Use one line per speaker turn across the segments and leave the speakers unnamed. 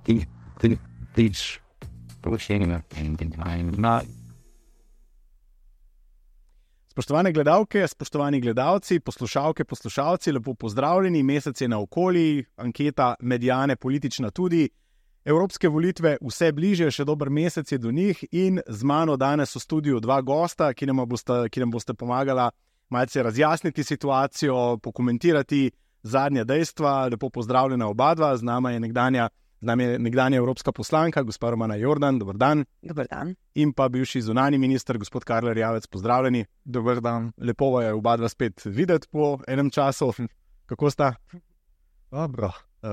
Spoštovane gledalke, spoštovani gledalci, poslušalke, poslušalci, lepo pozdravljeni. Mesec je naokoli, anketa Mediane politična tudi. Evropske volitve vse bliže, še dober mesec je do njih in z mano danes v studiu dva gosta, ki nam boste pomagala malce razjasniti situacijo, pokomentirati zadnja dejstva. Lepo pozdravljena oba dva, z nami je nekdanja evropska poslanka, gospa Romana Jordan, dober dan.
Dober dan.
In pa bivši zunanji minister, gospod Karl Erjavec, pozdravljeni.
Dober dan.
Lepo je oba dva spet videti po enem času. Kako sta?
Dobro.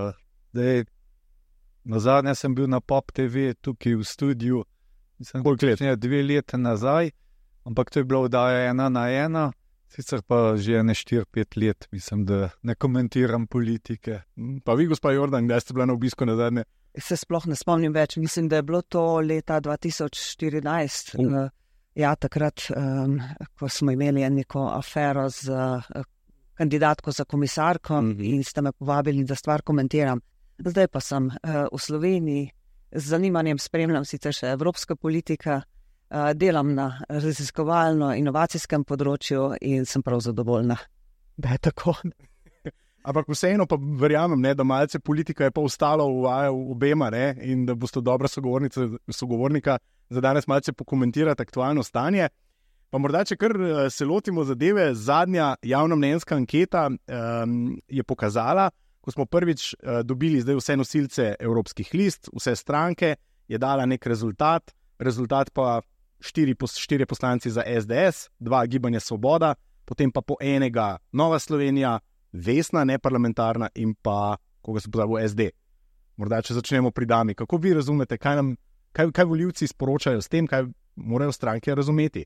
Nazadnje sem bil na Pop TV tukaj v studiu.
Koliko let?
2 leta nazaj, ampak to je bila oddaja 1 na 1. Sicer pa že 4-5 let, mislim, da ne komentiram politike.
Pa vi, gospa Jordan, kdaj ste bila na obisku nazadnje?
Se sploh ne spomnim več, mislim, da je bilo to leta 2014. Ja, takrat, ko smo imeli neko afero z kandidatko za komisarko in ste me povabili, da stvar komentiram. Zdaj pa sem v Sloveniji, z zanimanjem spremljam sicer še evropska politika, delam na raziskovalno-inovacijskem področju in sem prav zadovoljna, da je tako.
Ampak vseeno pa verjamem, da malce politika je pa ostala v vaju obema, in da boste dobra sogovornika za danes malce pokomentirati aktualno stanje. Pa morda, če kar se lotimo zadeve, zadnja javnomnenjska anketa je pokazala, ko smo prvič dobili zdaj vse nosilce evropskih list, vse stranke, je dala nek rezultat pa 4 poslanci za SDS, 2 Gibanja Svoboda, potem pa po enega Nova Slovenija, Vesna, neparlamentarna in pa, koga se pozabil, SD. Morda, če začnemo pri dami. Kako vi razumete, kaj volivci sporočajo s tem, kaj morajo stranke razumeti?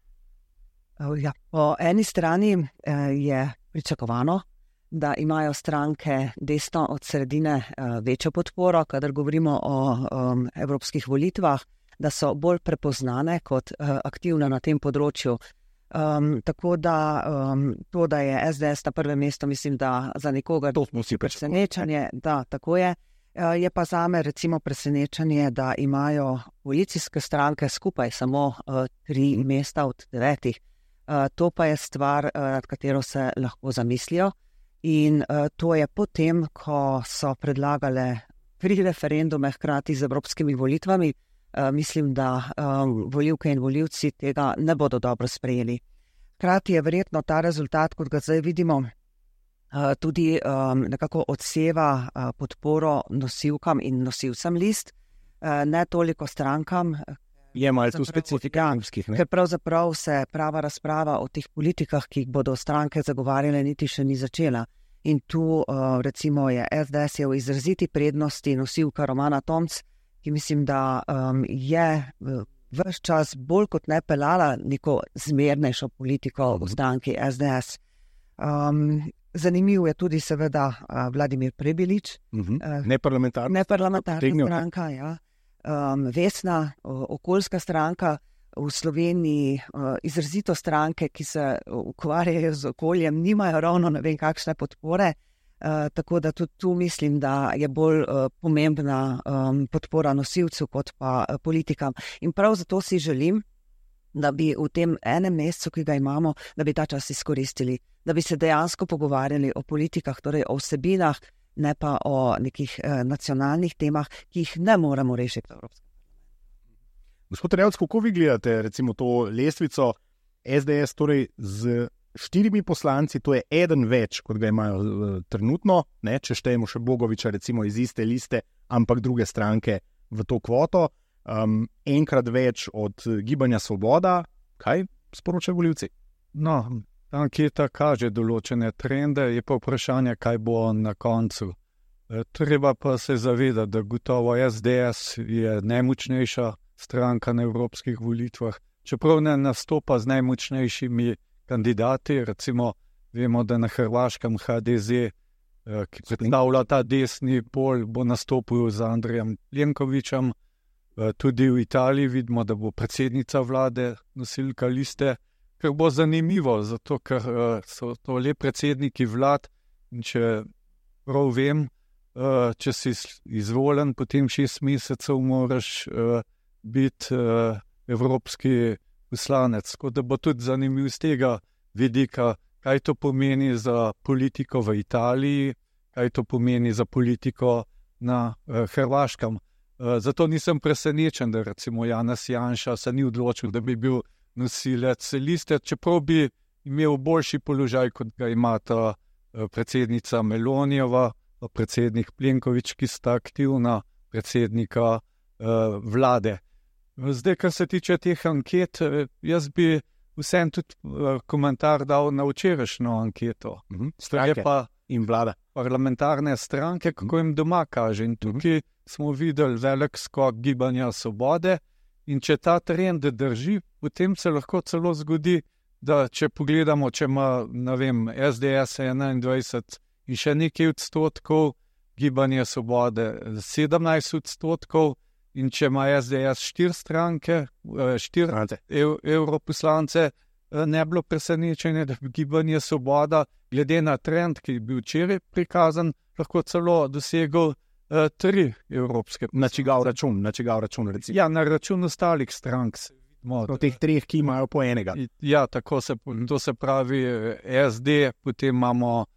Ja, po eni strani je pričakovano, da imajo stranke desno od sredine večjo podporo, kadar govorimo o evropskih volitvah, da so bolj prepoznane kot aktivne na tem področju. Tako da to, da je SDS na prvem mestu, mislim, da za nekoga presenečenje, da tako je. Je pa zame recimo presenečenje, da imajo koalicijske stranke skupaj samo 3 mesta od 9. To pa je stvar, nad katero se lahko zamislijo. In to je potem, ko so predlagale 3 referendume hkrati z evropskimi volitvami. Mislim, da volivke in volivci tega ne bodo dobro sprejeli. Hkrati je verjetno ta rezultat, kot ga zdaj vidimo, tudi nekako odseva podporo nosilkam in nosilcem list, ne toliko strankam.
Je malo tu specifikanskih,
ker pravzaprav se prava razprava o teh politikah, ki jih bodo stranke zagovarjale, niti še ni začela. In tu recimo je SDS je v izraziti prednosti nosilka Romana Tomc, ki mislim, da je ves čas bolj kot ne peljala neko zmernejšo politiko v stranki SDS. Zanimiv je tudi seveda Vladimir Prebilič,
neparlamentarna
stranka, ja. Vesna, okoljska stranka, v Sloveniji izrazito stranke, ki se ukvarjajo z okoljem, nimajo ravno ne vem kakšne podpore. Tako da tudi tu mislim, da je bolj pomembna podpora nosilcev kot pa politikam. In prav zato si želim, da bi v tem enem mesecu, ki ga imamo, da bi ta čas izkoristili, da bi se dejansko pogovarjali o politikah, torej o vsebinah, ne pa o nekih nacionalnih temah, ki jih ne moremo rešiti v Evropskem.
Gospod Erjavec, kako vi gledate recimo to lestvico SDS, torej z 4 poslanci, to je eden več, kot ga imajo trenutno, če štejemo še Bogoviča recimo iz iste liste, ampak druge stranke v to kvoto, enkrat več od Gibanja Svoboda. Kaj sporočajo volivci?
No, anketa kaže določene trende, je pa vprašanje, kaj bo na koncu. Treba pa se zavedati, da gotovo SDS je najmočnejša stranka na evropskih volitvah, čeprav ne nastopa z najmočnejšimi kandidati, recimo vemo, da na Hrvaškem HDZ, ki predstavlja ta desni pol, bo nastopil z Andrejem Plenkovićem, tudi v Italiji vidimo, da bo predsednica vlade nosilka liste, kar bo zanimivo, zato ker so to le predsedniki vlad in če prav vem, če si izvoljen, potem 6 mesecev moraš biti evropski poslanec. Tako da bo tudi zanimiv z tega vidika, kaj to pomeni za politiko v Italiji, kaj to pomeni za politiko na Hrvaškem. Zato nisem presenečen, da recimo Janez Janša se ni odločil, da bi bil nosilec liste, čeprav bi imel boljši položaj, kot ga imata predsednica Melonijeva, predsednik Plenković, ki sta aktivna predsednika vlade. Zdaj, kar se tiče teh anket, jaz bi vsem tudi komentar dal na včerajšnjo anketo.
Stranke
pa
in vlada.
Parlamentarne stranke, kako jim doma kaže. In tukaj smo videli velik skok Gibanja Svobode in če ta trend drži, potem se lahko celo zgodi, da če pogledamo, če ima, ne vem, SDS 21 in še nekaj odstotkov, Gibanje Svobode 17%, in če ima SDS 4 stranke, 4 evroposlance, ne bilo presenečenje, da bi Gibanje Svoboda, glede na trend, ki je bil včeraj prikazan, lahko celo dosegel 3 evropske.
Na čigav račun, recimo.
Ja, na račun ostalih strank.
Od teh 3, ki imajo po enega.
Ja, tako to se pravi SD, potem imamo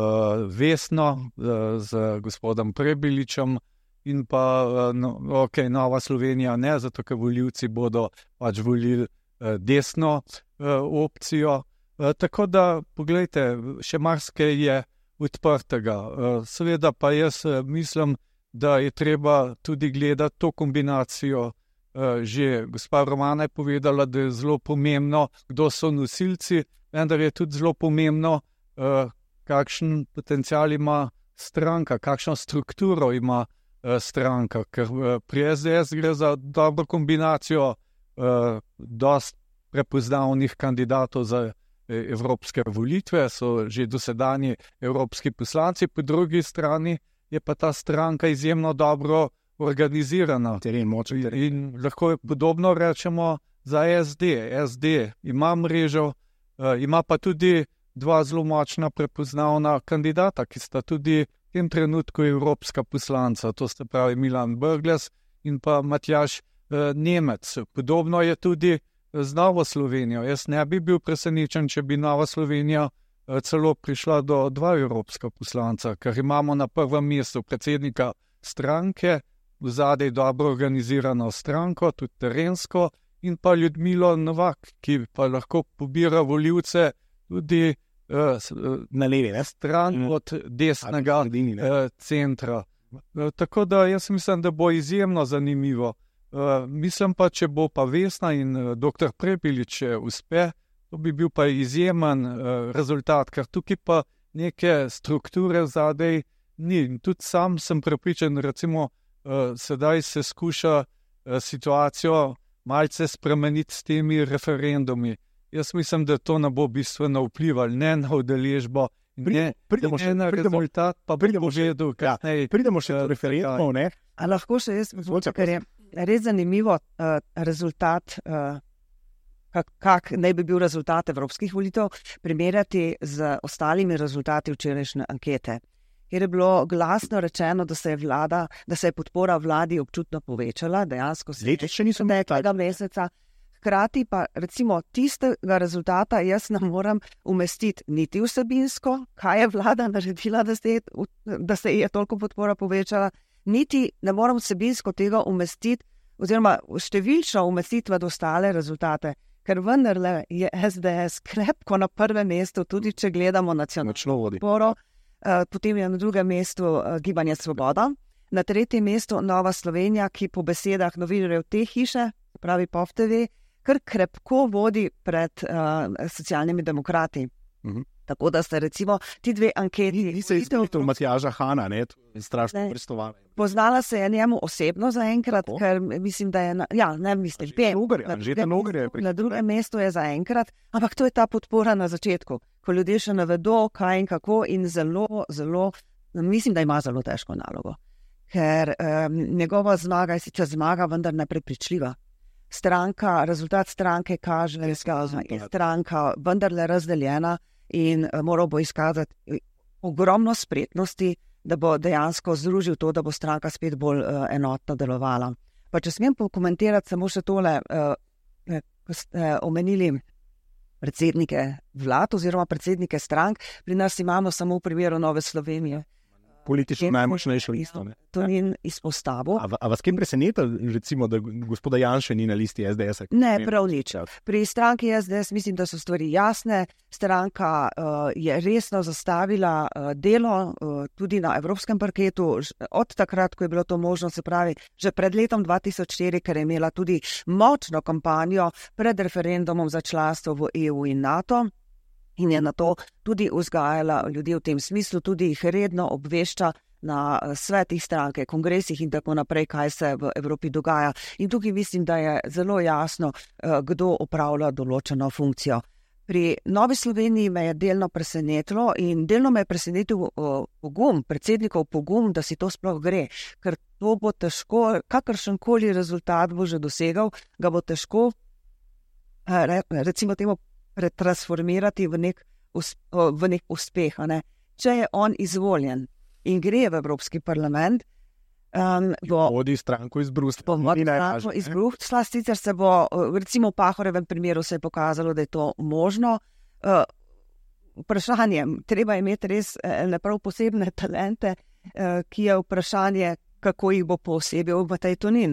Vesno z gospodom Prebiličem in pa Nova Slovenija ne, zato ker volivci bodo pač volili desno opcijo. Tako da, poglejte, še marsikaj je odprtega. Seveda pa jaz mislim, da je treba tudi gledati to kombinacijo. Že gospa Romana je povedala, da je zelo pomembno, kdo so nosilci, vendar je tudi zelo pomembno, kakšen potencial ima stranka, kakšno strukturo ima stranka, ker pri SDS gre za dobro kombinacijo dosti prepoznavnih kandidatov za evropske volitve, so že dosedanji evropski poslanci, po drugi strani je pa ta stranka izjemno dobro organizirana. In lahko je podobno rečemo za SD. SD ima mrežo, ima pa tudi 2 zelo močna prepoznavna kandidata, ki sta tudi v tem trenutku evropska poslanca, to sta pravi Milan Brglez in pa Matjaž Nemec. Podobno je tudi z Novo Slovenijo. Jaz ne bi bil presenečen, če bi Nova Slovenija celo prišla do 2 evropska poslanca, ker imamo na prvem mestu predsednika stranke, v zadej dobro organizirano stranko, tudi terensko, in pa Ljudmilo Novak, ki pa lahko pobira volivce tudi
na levi
stran od desnega centra. Tako da jaz mislim, da bo izjemno zanimivo. Mislim pa, če bo pa Vesna in dr. Prebilič uspe, to bi bil pa izjemen rezultat, ker tukaj pa neke strukture zadej ni. Tudi sam sem prepričan, recimo, sedaj se skuša situacijo malce spremeniti s temi referendumi. Jaz mislim, da to ne bo bistveno vplivalo, ne na udeležbo, ne na rezultat, pa bomo vedeli, kaj
pridemo še do referendumov, ne?
A lahko še jaz, ker je res zanimivo rezultat, kak naj bi bil rezultat evropskih volitev, primerjati z ostalimi rezultati včerajšnje ankete, kjer je bilo glasno rečeno, da se je podpora vladi občutno povečala, dejansko se je tega meseca. Hkrati pa recimo tistega rezultata jaz ne moram umestiti niti vsebinsko, kaj je vlada naredila, da se je toliko podpora povečala, niti ne moram vsebinsko tega umestiti oziroma številčno umestiti v ostale rezultate, ker vendarle je SDS krepko na prvem mestu, tudi če gledamo nacionalno podporo, potem je na drugem mestu Gibanje Svoboda, na tretjem mestu Nova Slovenija, ki po besedah novinarjev te hiše, pravi POP TV, kar krepko vodi pred socialnimi demokrati. Tako da ste recimo ti 2 anketi...
Nisi izpitev Matjaža Hana, ne? Strašno pristovane.
Poznala se je njemu osebno zaenkrat, ker mislim, da je... Na drugem mestu je zaenkrat, ampak to je ta podpora na začetku, ko ljudje še ne vedo, kaj in kako, in zelo, mislim, da ima zelo težko nalogo. Ker njegova zmaga je sicer zmaga, vendar neprepričljiva. Rezultat stranke kaže, da je stranka vendarle razdeljena in moral bo izkazati ogromno spretnosti, da bo dejansko združil to, da bo stranka spet bolj enotno delovala. Pa če smem pokomentirati samo še tole, ko ste omenili predsednike vlad oziroma predsednike strank, pri nas imamo samo v primeru Nove Slovenije.
Politično najmočnejšo listo.
To ni izpostavil.
A vas kim preseneta, recimo, da gospoda Janše ni na listi SDS-a?
Ne, prav nič. Pri stranki SDS mislim, da so stvari jasne. Stranka je resno zastavila delo tudi na evropskem parketu od takrat, ko je bilo to možno, se pravi, že pred letom 2004, ker je imela tudi močno kampanjo pred referendumom za članstvo v EU in NATO. In je na to tudi vzgajala ljudi v tem smislu, tudi jih redno obvešča na svetih stranke, kongresih in tako naprej, kaj se v Evropi dogaja. In tukaj mislim, da je zelo jasno, kdo opravlja določeno funkcijo. Pri Novi Sloveniji me je delno presenetilo in delno me je presenetil pogum, predsednikov pogum, da si to sploh gre, ker to bo težko, kakršenkoli rezultat bo že dosegal, ga bo težko, recimo temu, pretransformirati v nek uspeh. Ne? Če je on izvoljen in gre v Evropski parlament,
vodi stranko iz Bruslja.
Sicer se bo, recimo v Pahorjevem primeru se je pokazalo, da je to možno. Vprašanje, treba imeti res prav posebne talente, ki je vprašanje, kako jih bo poosebil Matej Tonin.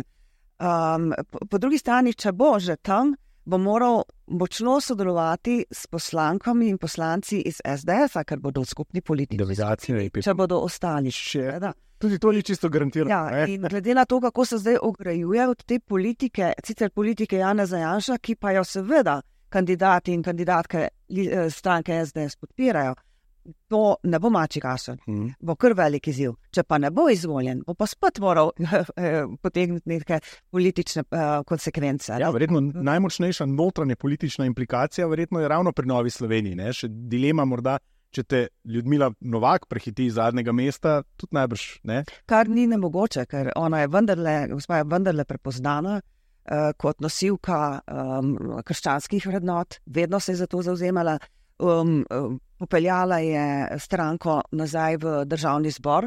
Po drugi strani, če bo že tam, bo moral močno sodelovati s poslankami in poslanci iz SDS-a, ker bodo skupni politiki. Če bodo ostali.
Tudi to ni čisto garantirano.
Ja, in glede na to, kako se zdaj ograjuje od te politike, sicer politike Janeza Janša, ki pa jo seveda kandidati in kandidatke stranke SDS podpirajo, to ne bo mačji kašelj, bo kar velik izziv. Če pa ne bo izvoljen, bo pa spet moral potegniti neke politične konsekvence.
Ja, verjetno najmočnejša notranja politična implikacija verjetno je ravno pri Novi Sloveniji. Ne? Še dilema morda, če te Ljudmila Novak prehiti iz zadnjega mesta, tudi najbrž. Ne?
Kar ni nemogoče, ker ona je vendarle prepoznana kot nosilka krščanskih vrednot, vedno se je za to zavzemala. Popeljala je stranko nazaj v državni zbor.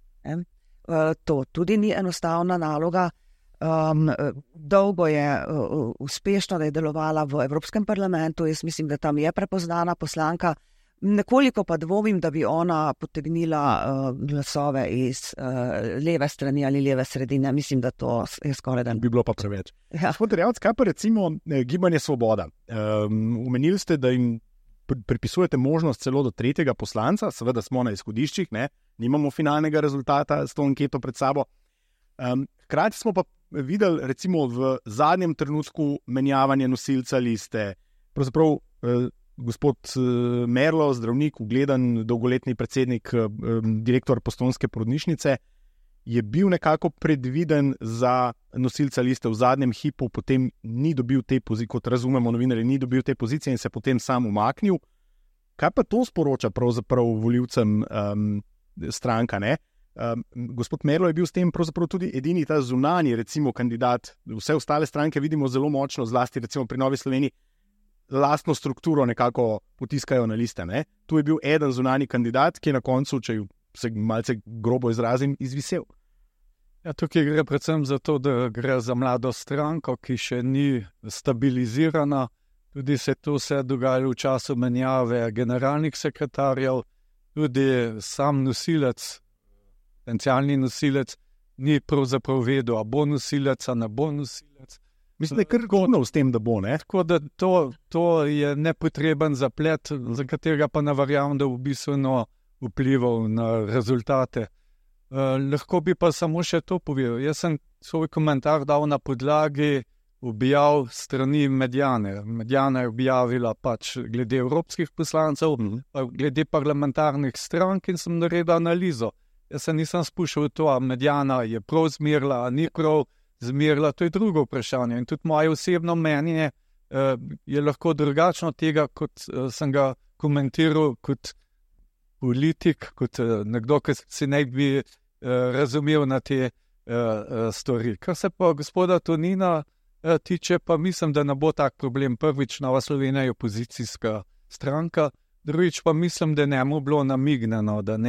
To tudi ni enostavna naloga. Dolgo je uspešno, da je delovala v Evropskem parlamentu. Jaz mislim, da tam je prepoznana poslanka. Nekoliko pa dvomim, da bi ona potegnila glasove iz leve strani ali leve sredine. Mislim, da to je skoraj dan.
Bi bilo pa preveč.
Ja.
Gospod Erjavec, kaj pa recimo Gibanje Svoboda? Omenili ste, da jim pripisujete možnost celo do 3. poslanca, seveda smo na izhodiščih, ne? Nimamo finalnega rezultata s to anketo pred sabo. Hkrati smo pa videli recimo v zadnjem trenutku menjavanje nosilca liste. Pravzaprav gospod Merlo, zdravnik, ugledan dolgoletni predsednik, direktor Postojnske porodnišnice, je bil nekako predviden za nosilca liste v zadnjem hipu, potem ni dobil te pozicije, kot razumemo novinarji, ni dobil te pozicije in se potem sam umaknil. Kaj pa to sporoča pravzaprav volivcem stranka, ne? Gospod Merlo je bil s tem pravzaprav tudi edini ta zunanji, recimo, kandidat. Vse ostale stranke vidimo zelo močno, zlasti recimo pri Novi Sloveniji, lastno strukturo nekako potiskajo na liste, ne? Tu je bil eden zunanji kandidat, ki je na koncu, če se malce grobo izrazim, izvisel.
Ja, tukaj gre predvsem za to, da gre za mlado stranko, ki še ni stabilizirana. Tudi se to vse dogajalo v času menjave generalnih sekretarjev. Tudi sam nosilec, potencialni nosilec, ni pravzaprav vedel, a bo nosilec, a ne bo nosilec.
Mislim, da je kar godno s tem, da bo, ne?
Tako da to je nepotreben zaplet, za katerega pa ne verjamem, da v bistvu vplival na rezultate. Lahko bi pa samo še to povedal. Jaz sem svoj komentar dal na podlagi objav strani Mediane. Mediana je objavila pač glede evropskih poslancev, glede parlamentarnih strank in sem naredil analizo. Jaz se nisem spuščal v to, a Mediana je prav zmerila, a ni prav zmerila, to je drugo vprašanje. In tudi moje osebno mnenje je lahko drugačno tega, kot sem ga komentiral kot politik, kot nekdo, ki si ne bi razumel na te stvari. Kar se pa gospoda Tonina tiče, pa mislim, da ne bo tak problem. Prvič, Nova Slovenija je opozicijska stranka, drugič pa mislim, da ne mu bilo namignjeno, da ne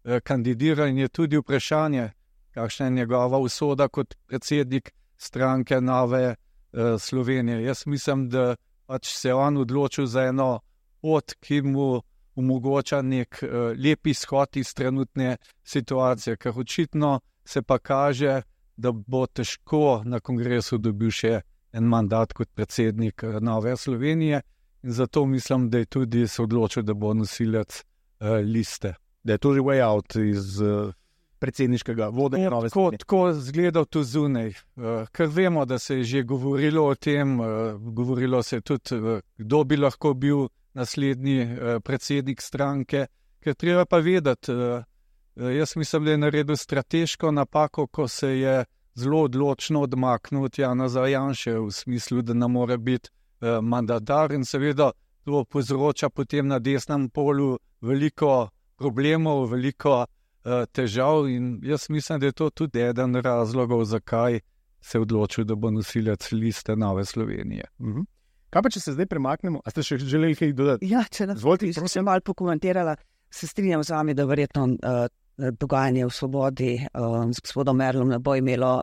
kandidira in je tudi vprašanje, kakšna je njegova usoda kot predsednik stranke Nove Slovenije. Jaz mislim, da pač se je on odločil za eno pot, ki mu omogoča nek lep izhod iz trenutne situacije, ker očitno se pa kaže, da bo težko na kongresu dobil še en mandat kot predsednik Nove Slovenije in zato mislim, da je tudi se odločil, da bo nosilec liste.
Da je to že way out iz predsedniškega vodenja Nove Slovenije.
Tako zgleda to zunaj, ker vemo, da se je že govorilo o tem, govorilo se je tudi, kdo bi lahko bil naslednji predsednik stranke, ker treba pa vedeti, jaz mislim, da je naredil strateško napako, ko se je zelo odločno odmaknil od Janeza Janše v smislu, da ne more biti mandatar in seveda to povzroča potem na desnem polu veliko problemov, veliko težav in jaz mislim, da je to tudi eden razlogov, zakaj se je odločil, da bo nosilec liste Nove Slovenije.
Kaj pa, če se zdaj premaknemo? A ste še želeli kaj dodati?
Ja, če sem malo pokomentirala, se strinjam z vami, da verjetno dogajanje v Svobodi s gospodom Merlom ne bo imelo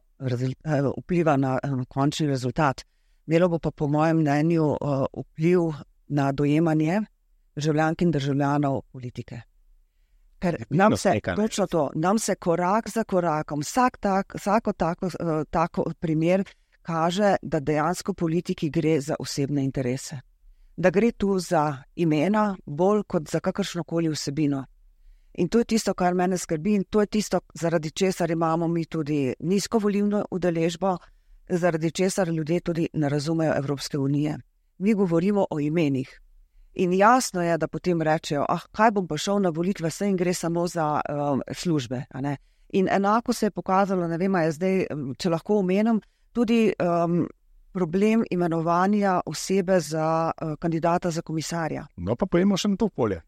vpliva na končni rezultat. Imelo bo pa po mojem mnenju vpliv na dojemanje državljank in državljanov politike. Ker nam se, točno to, nam se korak za korakom, vsako tako primer kaže, da dejansko politiki gre za osebne interese. Da gre tu za imena bolj kot za kakršnokoli vsebino. In to je tisto, kar mene skrbi in to je tisto, zaradi česar imamo mi tudi nizko volilno udeležbo, zaradi česar ljudje tudi ne razumejo Evropske unije. Mi govorimo o imenih. In jasno je, da potem rečejo, kaj bom pa šel na volitve, saj in gre samo za službe. A ne? In enako se je pokazalo, ne vem, je zdaj, če lahko omenim, tudi problem imenovanja osebe za kandidata za komisarja.
No pa pojemo še na to polje.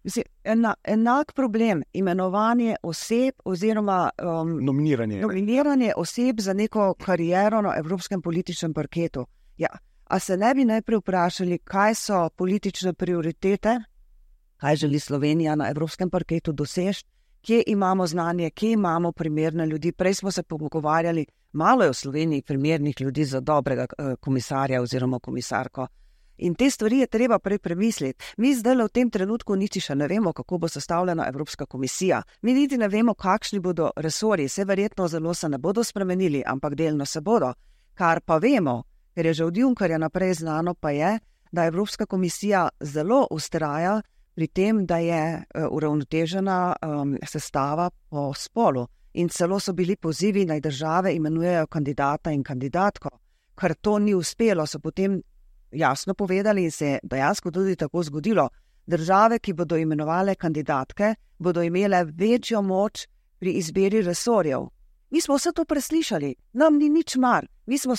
Enak problem, imenovanje oseb oziroma nominiranje oseb za neko kariero na evropskem političnem parketu. Ja. A se ne bi najprej vprašali, kaj so politične prioritete, kaj želi Slovenija na evropskem parketu doseči, kje imamo znanje, kje imamo primerne ljudi. Prej smo se pogovarjali, malo je v Sloveniji primernih ljudi za dobrega komisarja oziroma komisarko. In te stvari je treba prej premisliti. Mi zdaj v tem trenutku niti še ne vemo, kako bo sestavljena Evropska komisija. Mi niti ne vemo, kakšni bodo resorji. Se verjetno zelo se ne bodo spremenili, ampak delno se bodo. Kar pa vemo, ker je že od Junckerja naprej znano, pa je, da Evropska komisija zelo vztraja pri tem, da je uravnotežena sestava po spolu. In celo so bili pozivi, naj države imenujejo kandidata in kandidatko. Ker to ni uspelo, so potem jasno povedali in se je dejansko tudi tako zgodilo. Države, ki bodo imenovale kandidatke, bodo imele večjo moč pri izbiri resorjev. Mi smo vse to preslišali, nam ni nič mar. Mi smo,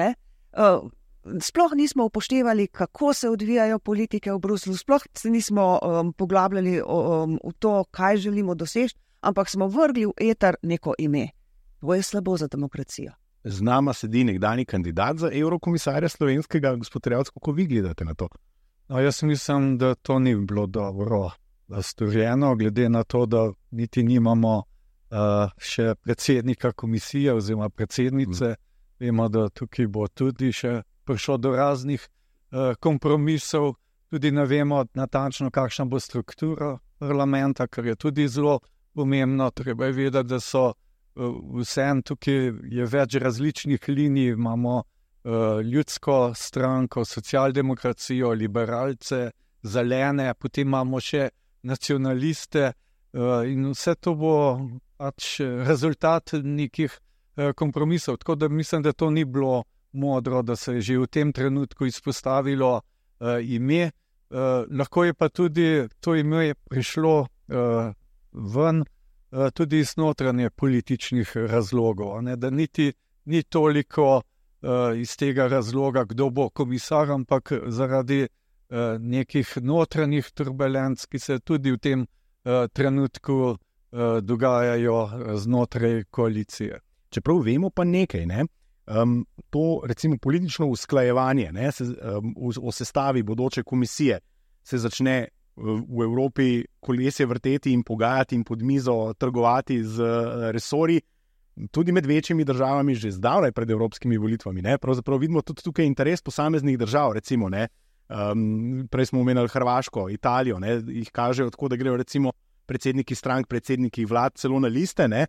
sploh nismo upoštevali, kako se odvijajo politike v Bruslju, sploh se nismo poglabljali v to, kaj želimo doseči, ampak smo vrgli v eter neko ime. To je slabo za demokracijo.
Z nama sedi nekdanji kandidat za evrokomisarja slovenskega, gospod Erjavec, kako vi gledate na to?
No, jaz mislim, da to ni bilo dobro storjeno, glede na to, da niti nimamo še predsednika komisije oziroma predsednice. Vemo, da tukaj bo tudi še prišlo do raznih kompromisov, tudi ne vemo natančno, kakšna bo struktura parlamenta, kar je tudi zelo pomembno. Treba je vedeti, da so vsem tukaj je več različnih linij, imamo ljudsko stranko, socialdemokracijo, liberalce, zelene, potem imamo še nacionaliste in vse to bo pač rezultat nekih kompromisov. Tako da mislim, da to ni bilo modro, da se je že v tem trenutku izpostavilo ime. Lahko je pa tudi to ime prišlo ven tudi iz notranje političnih razlogov, ne? Da niti ni toliko iz tega razloga, kdo bo komisar, ampak zaradi nekih notranjih turbulenc, ki se tudi v tem trenutku dogajajo znotraj koalicije.
Čeprav vemo pa nekaj, ne? To recimo politično usklajevanje, ne? O sestavi bodoče komisije se začne v Evropi kolesje vrteti in pogajati in pod mizo trgovati z resorji, tudi med večjimi državami že zdavnaj pred evropskimi volitvami. Ne? Pravzaprav vidimo tudi tukaj interes posameznih držav, recimo, ne? Prej smo omenili Hrvaško, Italijo, ne? Jih kažejo tako, da grejo recimo predsedniki strank, predsedniki vlad celo na liste, ne?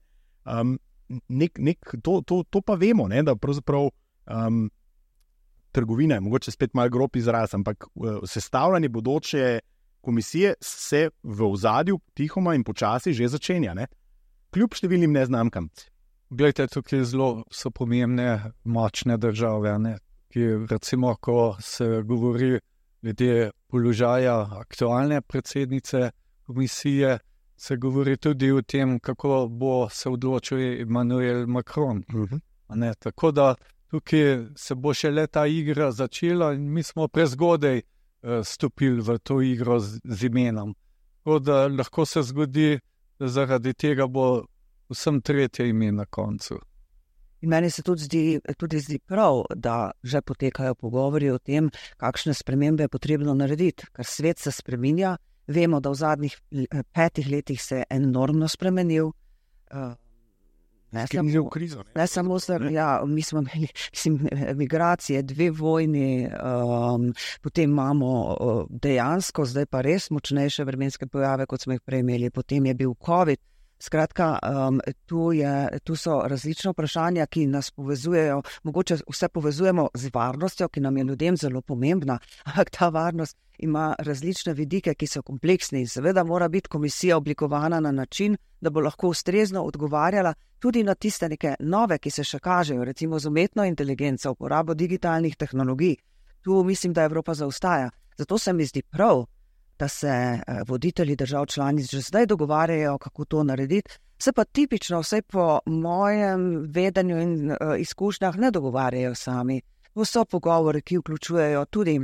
To pa vemo, ne? Da pravzaprav trgovina je mogoče spet malo grob izraz, ampak sestavljanje bodoče komisije se v ozadju tihoma in počasi že začenja, ne? Kljub številnim neznamkam.
Glejte, tukaj so pomembne močne države, ne? Ki recimo, ko se govori glede položaja aktualne predsednice komisije, se govori tudi o tem, kako bo se odločil Emmanuel Macron. Ne? Tako da tukaj se bo šele ta igra začela in mi smo prezgodaj stopili v to igro z imenom. Tako da lahko se zgodi, da zaradi tega bo vsem tretje ime na koncu.
In meni se tudi zdi prav, da že potekajo pogovori o tem, kakšne spremembe je potrebno narediti, ker svet se spreminja. Vemo, da v zadnjih 5 letih se je enormno spremenil. Ne samo mi smo imeli migracije, 2 vojni, potem imamo dejansko, zdaj pa res močnejše vremenske pojave, kot smo jih prej imeli, potem je bil COVID. Skratka, tu so različne vprašanja, ki nas povezujejo, mogoče vse povezujemo z varnostjo, ki nam je ljudem zelo pomembna, ampak ta varnost ima različne vidike, ki so kompleksni in seveda mora biti komisija oblikovana na način, da bo lahko ustrezno odgovarjala tudi na tiste neke nove, ki se še kažejo, recimo z umetno inteligenco, uporabo digitalnih tehnologij. Tu mislim, da Evropa zaostaja. Zato se mi zdi prav, da se voditelji držav članic že zdaj dogovarjajo, kako to narediti, se pa tipično, vsaj po mojem vedenju in izkušnjah, ne dogovarjajo sami. To so pogovori, ki vključujejo tudi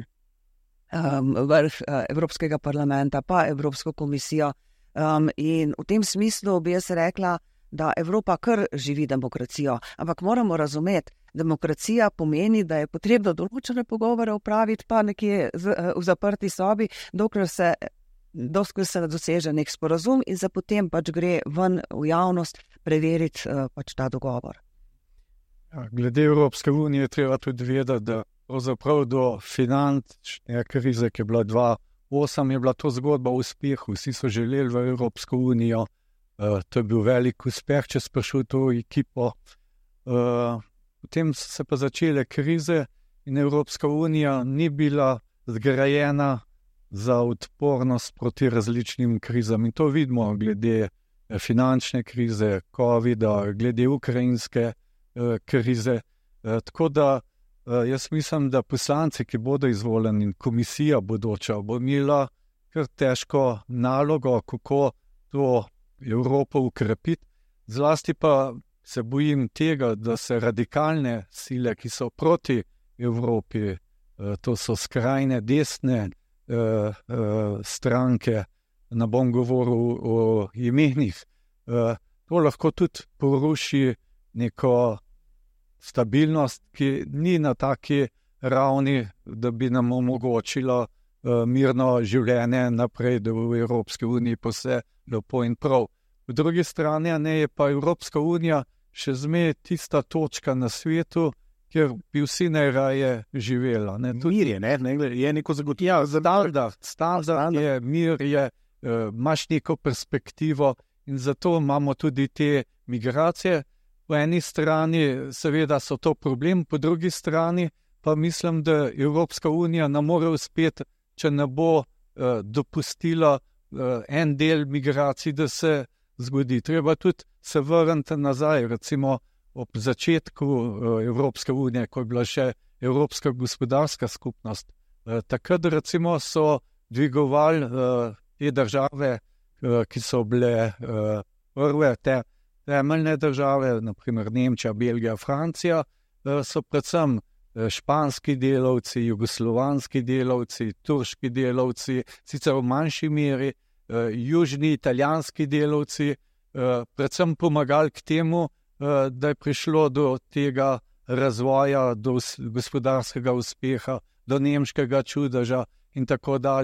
vrh Evropskega parlamenta, pa Evropsko komisijo. In v tem smislu bi jaz rekla, da Evropa kar živi demokracijo, ampak moramo razumeti, demokracija pomeni, da je potrebno določene pogovore opraviti pa nekje v zaprti sobi, dokler se doseže nek sporazum in se potem pač gre ven v javnost preveriti pač ta dogovor.
Glede Evropske unije treba tudi vedeti, da pravzaprav do finančne krize, ki je bila 2008, je bila to zgodba o uspehu. Vsi so želeli v Evropsko unijo. To je bil velik uspeh, če sprašujem to ekipo. Potem so se pa začele krize in Evropska unija ni bila zgrajena za odpornost proti različnim krizam. In to vidimo glede finančne krize, COVID-a, glede ukrajinske krize. Tako da jaz mislim, da poslanci, ki bodo izvoljeni in komisija bodoča, bo imela kar težko nalogo, kako to Evropo ukrepiti. Zlasti pa se bojim tega, da se radikalne sile, ki so proti Evropi, to so skrajne desne stranke, ne bom govoril o imenih, to lahko tudi poruši neko stabilnost, ki ni na taki ravni, da bi nam omogočilo mirno življenje naprej, da v Evropski uniji pa vse lepo in prav. V drugi strani je pa Evropska unija še zmeraj tista točka na svetu, kjer bi vsi najraje živela.
Mir je neko zagotovilo.
Standard je, mir je, imaš neko perspektivo in zato imamo tudi te migracije. Po eni strani seveda so to problem, po drugi strani pa mislim, da Evropska unija ne more uspeti, če ne bo dopustila en del migracij, da se zgodi. Treba tudi se vrniti nazaj, recimo ob začetku Evropske unije, ko je bila še Evropska gospodarska skupnost. Takrat recimo so dvigovali te države, ki so bile prve, temeljne države, naprimer Nemčija, Belgija, Francija, so predvsem španski delavci, jugoslovanski delavci, turški delavci, sicer v manjši meri, južni italijanski delavci, predvsem pomagali k temu, da je prišlo do tega razvoja, do gospodarskega uspeha, do nemškega čudeža in tako dalje.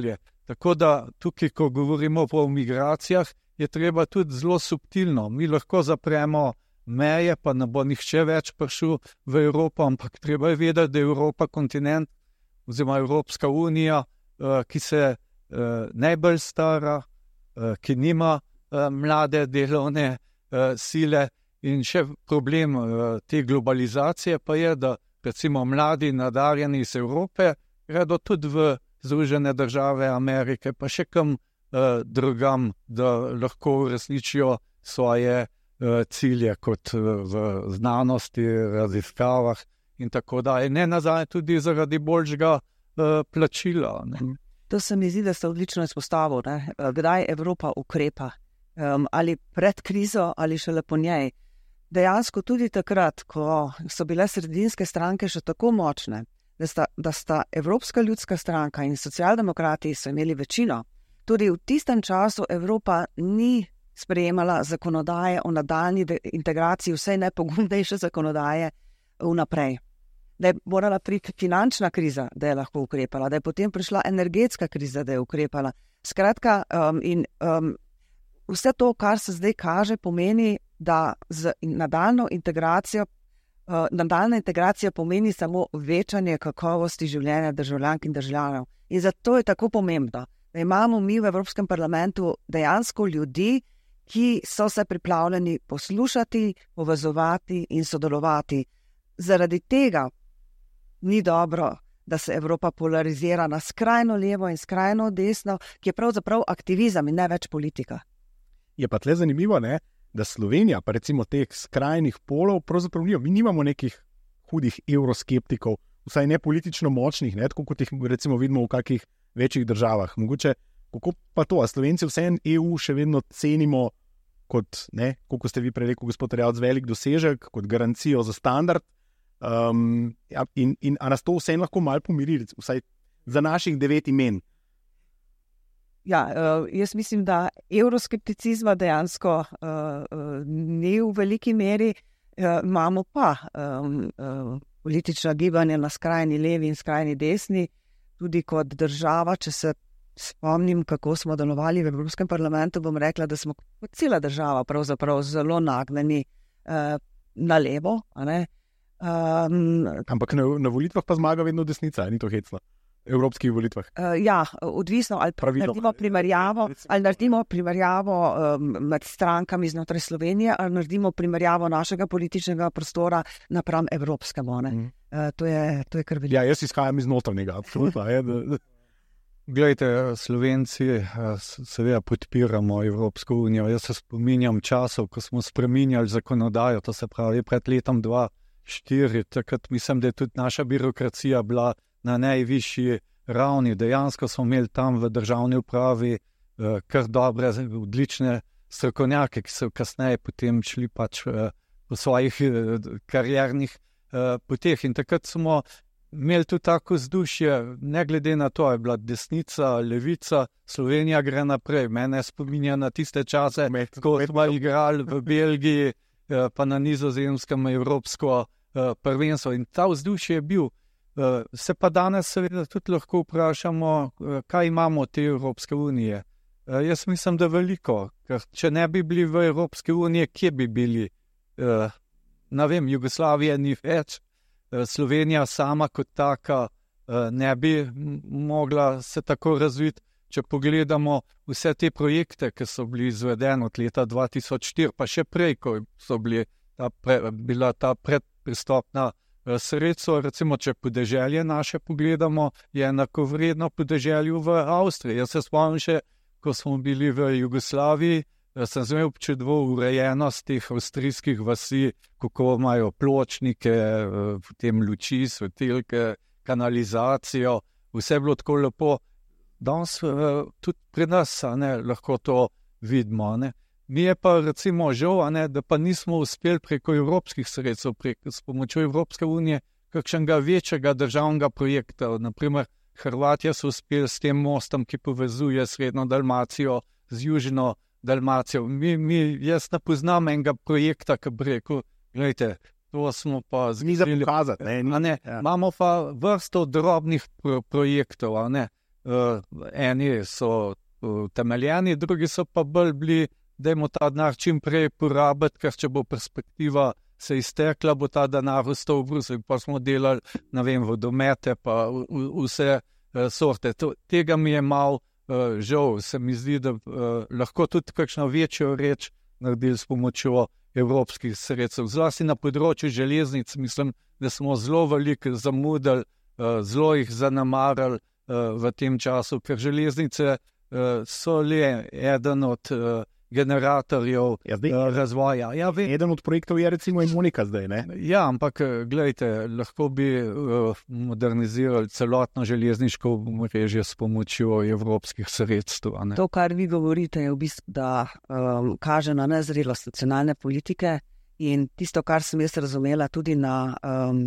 Tako da tukaj, ko govorimo o migracijah, je treba tudi zelo subtilno. Mi lahko zapremo meje, pa ne bo nihče več prišel v Evropo, ampak treba je vedeti, da je Evropa kontinent oziroma Evropska unija, ki se najbolj stara, ki nima mlade delovne sile. In še problem te globalizacije pa je, da recimo mladi nadarjeni iz Evrope gredo tudi v Združene države Amerike, pa še kam drugam, da lahko uresničijo svoje cilje kot v znanosti, raziskavah in tako dalje. Ne nazaj tudi zaradi boljšega plačila. Ne.
To se mi zdi, da ste odlično izpostavili, kdaj Evropa ukrepa, ali pred krizo ali šele po njej. Dejansko tudi takrat, ko so bile sredinske stranke še tako močne, da sta Evropska ljudska stranka in socialdemokrati so imeli večino, tudi v tistem času Evropa ni sprejemala zakonodaje o nadaljnji integraciji, vsej najpogumnejše zakonodaje vnaprej. Da je morala priti finančna kriza, da je lahko ukrepala, da je potem prišla energetska kriza, da je ukrepala. Skratka, vse to, kar se zdaj kaže, pomeni, da z nadaljno integracijo, nadaljna integracija pomeni samo večanje kakovosti življenja državljank in državljanov. In zato je tako pomembno, da imamo mi v Evropskem parlamentu dejansko ljudi, ki so se pripravljeni poslušati, povezovati in sodelovati. Zaradi tega ni dobro, da se Evropa polarizira na skrajno levo in skrajno desno, ki je pravzaprav aktivizem in ne več politika.
Je pa tle zanimivo, ne, da Slovenija, pa recimo teh skrajnih polov, pravzaprav mi nimamo nekih hudih evroskeptikov, vsaj ne politično močnih, ne, tako kot jih recimo vidimo v kakih večjih državah. Mogoče, kako pa to, a Slovenci vseeno EU še vedno cenimo kot, ne, kako ste vi prej rekel, gospod Erjavec, velik dosežek, kot garancijo za standard, in a nas to vseeno lahko malo pomiri, vsaj za naših 9 imen.
Ja, jaz mislim, da evroskepticizma dejansko ni v veliki meri, imamo pa politična gibanja na skrajni levi in skrajni desni, tudi kot država. Če se spomnim, kako smo delovali v Evropskem parlamentu, bom rekla, da smo kot cela država pravzaprav zelo nagnjeni na levo, a ne?
Ampak na volitvah pa zmaga vedno desnica, ni to hecno? Evropskih volitvah.
Ja, odvisno, ali naredimo primerjavo med strankami znotraj Slovenije, ali naredimo primerjavo našega političnega prostora napram evropskemu. To je kar veliko.
Ja, jaz izhajam iz notranjega, absolutno.
Glejte, Slovenci seveda podpiramo Evropsko unijo. Jaz se spominjam časov, ko smo spreminjali zakonodajo, to se pravi pred letom 2004, takrat mislim, da je tudi naša birokracija bila na najvišji ravni. Dejansko smo imeli tam v državni upravi kar dobre, odlične strokovnjake, ki so kasneje potem šli pač po svojih kariernih poteh. In takrat smo imeli tudi tako vzdušje, ne glede na to, je bila desnica, levica, Slovenija gre naprej. Mene spominja na tiste čase, ko smo igrali v Belgiji, pa na Nizozemskem evropsko prvenstvo. In ta vzdušje je bil. Se pa danes seveda tudi lahko vprašamo, kaj imamo od te Evropske unije. Jaz mislim, da veliko, ker če ne bi bili v Evropske unije, kje bi bili? Ne vem, Jugoslavije ni več, Slovenija sama kot taka ne bi mogla se tako razviti. Če pogledamo vse te projekte, ki so bili izvedeni od leta 2004, pa še prej, ko so bila ta predpristopna sredstvo, recimo, če podeželje naše pogledamo, je enakovredno podeželju v Avstriji. Jaz se spomnim še, ko smo bili v Jugoslaviji, sem imel občudoval urejenost teh avstrijskih vasi, kako imajo pločnike, potem luči, svetilke, kanalizacijo, vse je bilo tako lepo. Danes tudi pri nas lahko to vidimo. Mi je pa recimo žal, da pa nismo uspeli preko evropskih sredstev, s pomočjo Evropske unije, kakšnega večjega državnega projekta. Naprimer, Hrvatija so uspeli s tem mostom, ki povezuje Srednjo Dalmacijo z Južno Dalmacijo. Jaz ne poznam enega projekta, ki bi rekel, gledajte, to smo pa
zgledali.
Imamo pa vrsto drobnih projektov, eni so temeljeni, drugi so pa bolj bili, dajmo ta denar čim prej porabiti, ker če bo perspektiva se iztekla, bo ta denar ostal v Bruslju. Pa smo delali, ne vem, vodomete, pa vse sorte. Tega mi je malo žal. Se mi zdi, da lahko tudi kakšno večjo reč naredili s pomočjo evropskih sredstev. Zlasti na področju železnic, mislim, da smo zelo veliko zamudili, zelo jih zanemarili v tem času, ker železnice so le eden od generatorjev razvoja. Ja,
eden od projektov je recimo Emonika zdaj, ne?
Ja, ampak gledajte, lahko bi modernizirali celotno železniško mrežje s pomočjo evropskih sredstev.
To, kar vi govorite, je v bistvu, da kaže na nezrelost nacionalne politike in tisto, kar sem jaz razumela, tudi na,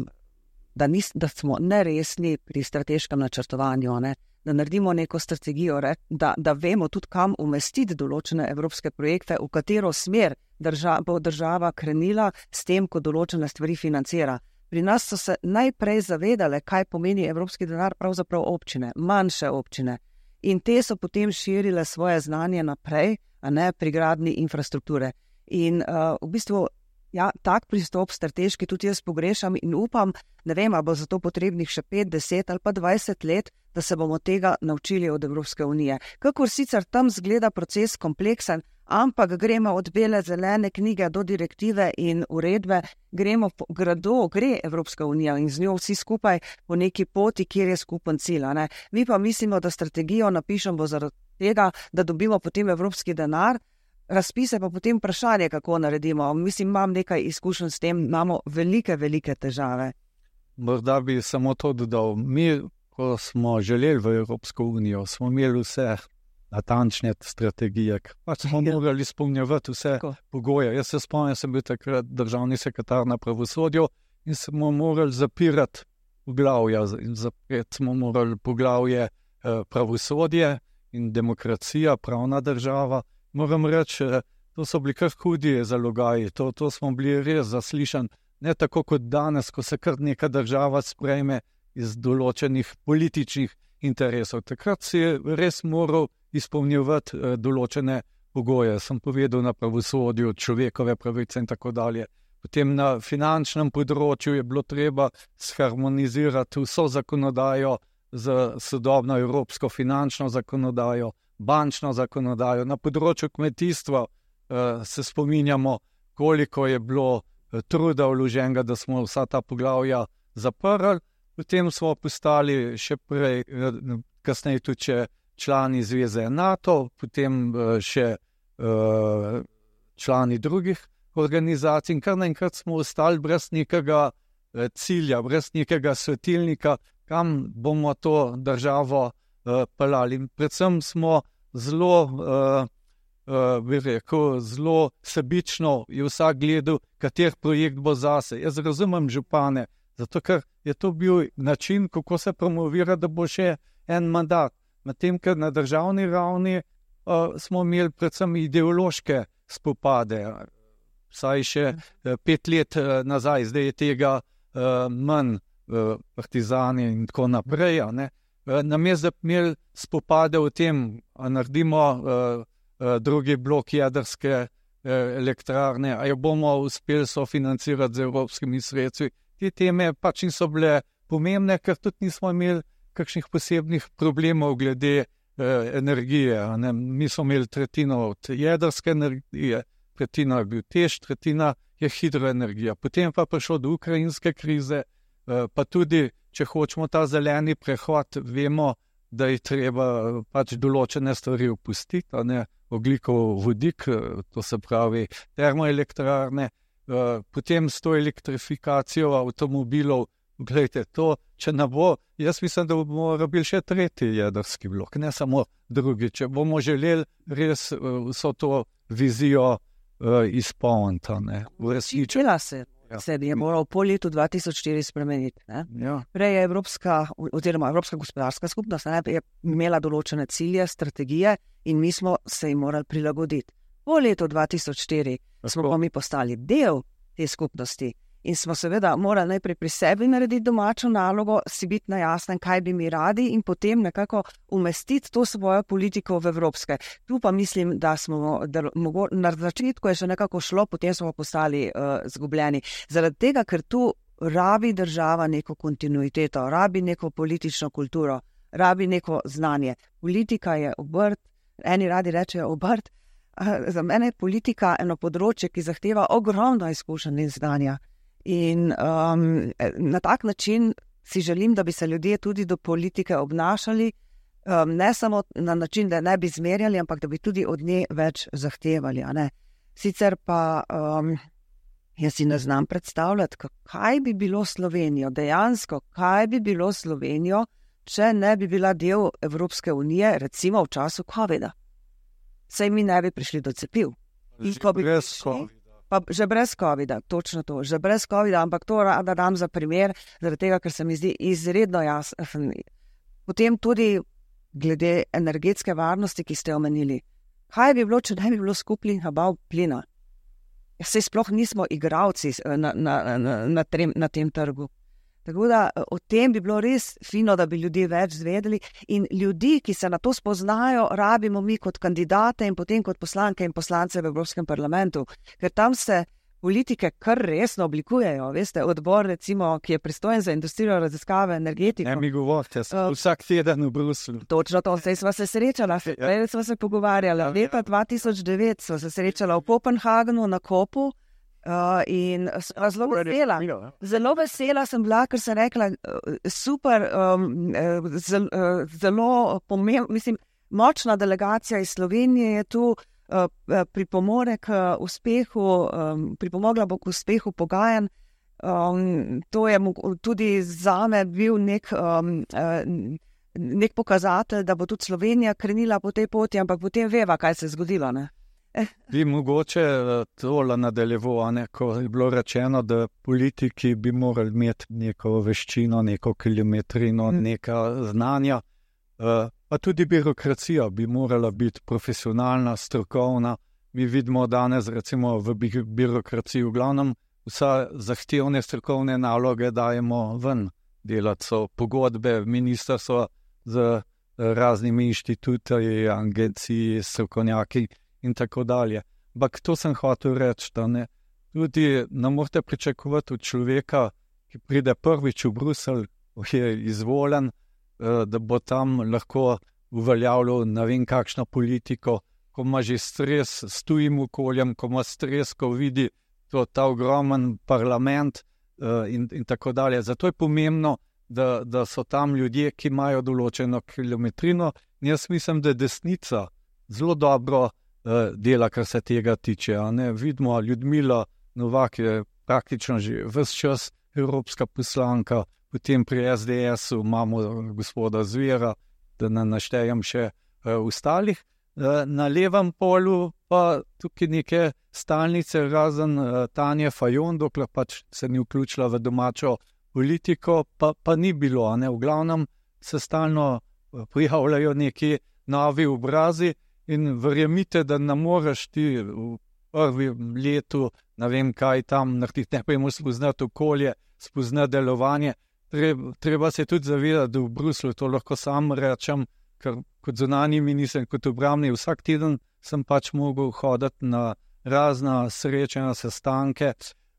da smo neresni pri strateškem načrtovanju, ne? Da naredimo neko strategijo, da vemo tudi, kam umestiti določene evropske projekte, v katero smer bo država krenila s tem, ko določene stvari financira. Pri nas so se najprej zavedale, kaj pomeni evropski denar, pravzaprav občine, manjše občine. In te so potem širile svoje znanje naprej, a ne pri gradnji infrastrukture. In v bistvu, ja, tak pristop strateški tudi jaz pogrešam in upam, ne vem, ali bo za to potrebnih še 5, 10 ali pa 20 let, da se bomo tega naučili od Evropske unije. Kakor sicer tam zgleda proces kompleksen, ampak gremo od bele zelene knjige do direktive in uredbe, gre Evropska unija in z njo vsi skupaj po neki poti, kjer je skupen cilj. Mi pa mislimo, da strategijo napišemo zaradi tega, da dobimo potem evropski denar, razpise pa potem vprašanje, kako naredimo. Mislim, imam nekaj izkušenj s tem, imamo velike težave.
Morda bi samo to dodal. Mi, ko smo želeli v Evropsko unijo, smo imeli vse natančne strategije, pač smo morali izpolnjevati vse pogoje. Jaz se spomnim, sem bil takrat državni sekretar na pravosodju in smo morali zapirati poglavja. Zapreti smo morali poglavje pravosodje in demokracija, pravna država. Moram reči, to so bili kar hudi zalogaji, to smo bili res zaslišani. Ne tako kot danes, ko se kar neka država sprejme iz določenih političnih interesov. Takrat si je res moral izpolnjevati določene pogoje. Sem povedal na pravosodju, človekove pravice in tako dalje. Potem na finančnem področju je bilo treba sharmonizirati vso zakonodajo z sodobno evropsko finančno zakonodajo, bančno zakonodajo. Na področju kmetijstva se spominjamo, koliko je bilo truda vloženega, da smo vsa ta poglavja zaprli. Potem smo postali še prej, kasneje tudi člani zveze NATO, potem še člani drugih organizacij in kar naenkrat smo ostali brez nekega cilja, brez nekega svetilnika, kam bomo to državo peljali. Predvsem smo zelo zelo sebično je vsak gledal, kater projekt bo zase. Jaz razumem župane, zato ker je to bil način, kako se promovira, da bo še en mandat. Medtem, ker na državni ravni smo imeli predvsem ideološke spopade. Vsaj še 5 let nazaj, zdaj je tega manj, partizani in tako naprej. Namesto da bi imeli spopade o tem, naredimo drugi blok jedrske elektrarne, a jo bomo uspeli sofinancirati z evropskimi sredstvi. Te teme pač niso bile pomembne, ker tudi nismo imeli kakšnih posebnih problemov glede energije. Mi smo imeli tretjino od jedrske energije, tretjina je bil TEŠ, tretjina je hidroenergija. Potem pa prišlo do ukrajinske krize, pa tudi, če hočemo ta zeleni prehod, vemo, da je treba pač določene stvari opustiti, ogljikov vodik, to se pravi termoelektrarne, potem s to elektrifikacijo avtomobilov, gledajte, to, če ne bo, jaz mislim, da bomo rabili še 3. jedrski blok, ne samo drugi, če bomo želeli res vso to vizijo izpolniti.
Uresničila se je moral po letu 2004 spremeniti. Ja. Prej je Evropska gospodarska skupnost je imela določene cilje, strategije in mi smo se jim morali prilagoditi. Po letu 2004 smo pa mi postali del te skupnosti In smo seveda morali najprej pri sebi narediti domačo nalogo, si biti na jasnem, kaj bi mi radi in potem nekako umestiti to svojo politiko v evropske. Tu pa mislim, da na začetku je še nekako šlo, potem smo postali zgubljeni. Zaradi tega, ker tu rabi država neko kontinuiteto, rabi neko politično kulturo, rabi neko znanje. Politika je obrt, eni radi rečejo obrt. Za mene je politika eno področje, ki zahteva ogromno izkušenj in znanja. In na tak način si želim, da bi se ljudje tudi do politike obnašali, ne samo na način, da ne bi zmerjali, ampak da bi tudi od nje več zahtevali. Sicer pa jaz si ne znam predstavljati, kaj bi bilo Slovenijo, dejansko, kaj bi bilo Slovenijo, če ne bi bila del Evropske unije, recimo v času COVID-a. Saj mi ne bi prišli do cepiv. Pa že brez COVID-a, točno to, že brez COVID-a, ampak to rada dam za primer, zaradi tega, ker se mi zdi izredno jasno. Potem tudi glede energetske varnosti, ki ste omenili. Kaj bi bilo, če ne bi bilo skupnih nabav plina? Saj sploh nismo igralci na tem trgu. Tako da o tem bi bilo res fino, da bi ljudje več zvedeli in ljudi, ki se na to spoznajo, rabimo mi kot kandidate in potem kot poslanke in poslance v Evropskem parlamentu, ker tam se politike kar resno oblikujejo. Veste, odbor recimo, ki je pristojen za industrijo, raziskave, energetiko.
Ne mi govorite, vsak teden v Bruslju.
Točno to, saj sva se srečala, prej sva se pogovarjala. Leta 2009 sva se srečala v Kopenhagenu na Kopu. In zelo vesela sem bila, ker sem rekla, super, zelo pomembno, mislim, močna delegacija iz Slovenije je tu, pripomogla bo k uspehu pogajanj. To je tudi zame bil nek pokazatelj, da bo tudi Slovenija krenila po tej poti, ampak potem veva, kaj se je zgodilo, ne?
Bi mogoče tole nadaljevalo, ko je bilo rečeno, da politiki bi morali imeti neko veščino, neko kilometrino, neka znanja, pa tudi birokracija bi morala biti profesionalna, strokovna. Mi vidimo danes recimo v birokraciji v glavnem vsa zahtevne strokovne naloge dajemo ven. Delati so pogodbe, ministrstvo z raznimi inštituti, agenciji, strokovnjaki in tako dalje. Ampak to sem hotel reči, da ne. Tudi ne morete pričakovati od človeka, ki pride prvič v Bruselj, je izvoljen, da bo tam lahko uveljavljal ne vem kakšno politiko, ko ima že stres s tujim okoljem, ko ima stres, ko vidi ta ogromen parlament in tako dalje. Zato je pomembno, da so tam ljudje, ki imajo določeno kilometrino. Jaz mislim, da je desnica zelo dobro dela, kar se tega tiče. Vidimo, Ljudmila Novak je praktično že ves čas evropska poslanka, potem pri SDS-u imamo gospoda Zvera, da ne naštejem še ostalih. Na levem polu pa tukaj neke stalnice, razen Tanje Fajon, dokler pač se ni vključila v domačo politiko, pa ni bilo. V glavnem se stalno pojavljajo neki novi obrazi. In verjemite, da ne moreš ti v prvem letu, ne vem kaj tam narediti, najprej moraš spoznati okolje, spoznati delovanje. Treba se tudi zavedati, da v Bruslju, to lahko sam rečem, ker kot zunanji minister, kot obrambni, vsak teden sem pač mogel hoditi na razna srečanja, sestanke.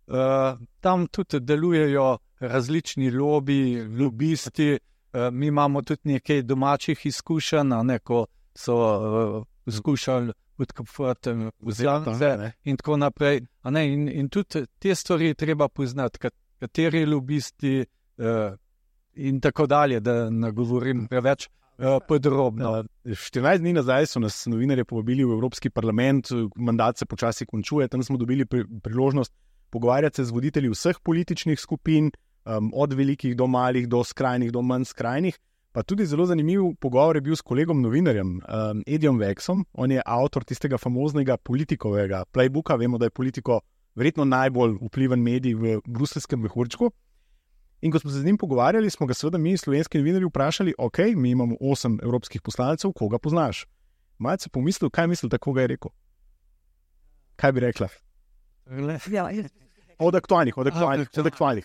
Tam tudi delujejo različni lobiji, lobisti, mi imamo tudi nekaj domačih izkušenj, ko so skušali odkopati vzjance in tako naprej. In tudi te stvari treba poznati, kateri lobisti in tako dalje, da ne govorim preveč podrobno.
14 dni nazaj so nas novinarje povabili v Evropski parlament, mandat se počasi končuje, tam smo dobili priložnost pogovarjati se z voditelji vseh političnih skupin, od velikih do malih, do skrajnih, do manj skrajnih. Pa tudi zelo zanimiv pogovor je bil s kolegom novinarjem, Edijom Veksom. On je avtor tistega famoznega Politikovega playbooka. Vemo, da je Politiko verjetno najbolj vpliven medij v bruseljskem mehurčku. In ko smo se z njim pogovarjali, smo ga seveda mi, slovenski novinarji, vprašali, ok, mi imamo 8 evropskih poslancev, koga poznaš? Malce pomislil, kaj misli, tako ga je rekel. Kaj bi rekla? Od aktualnih.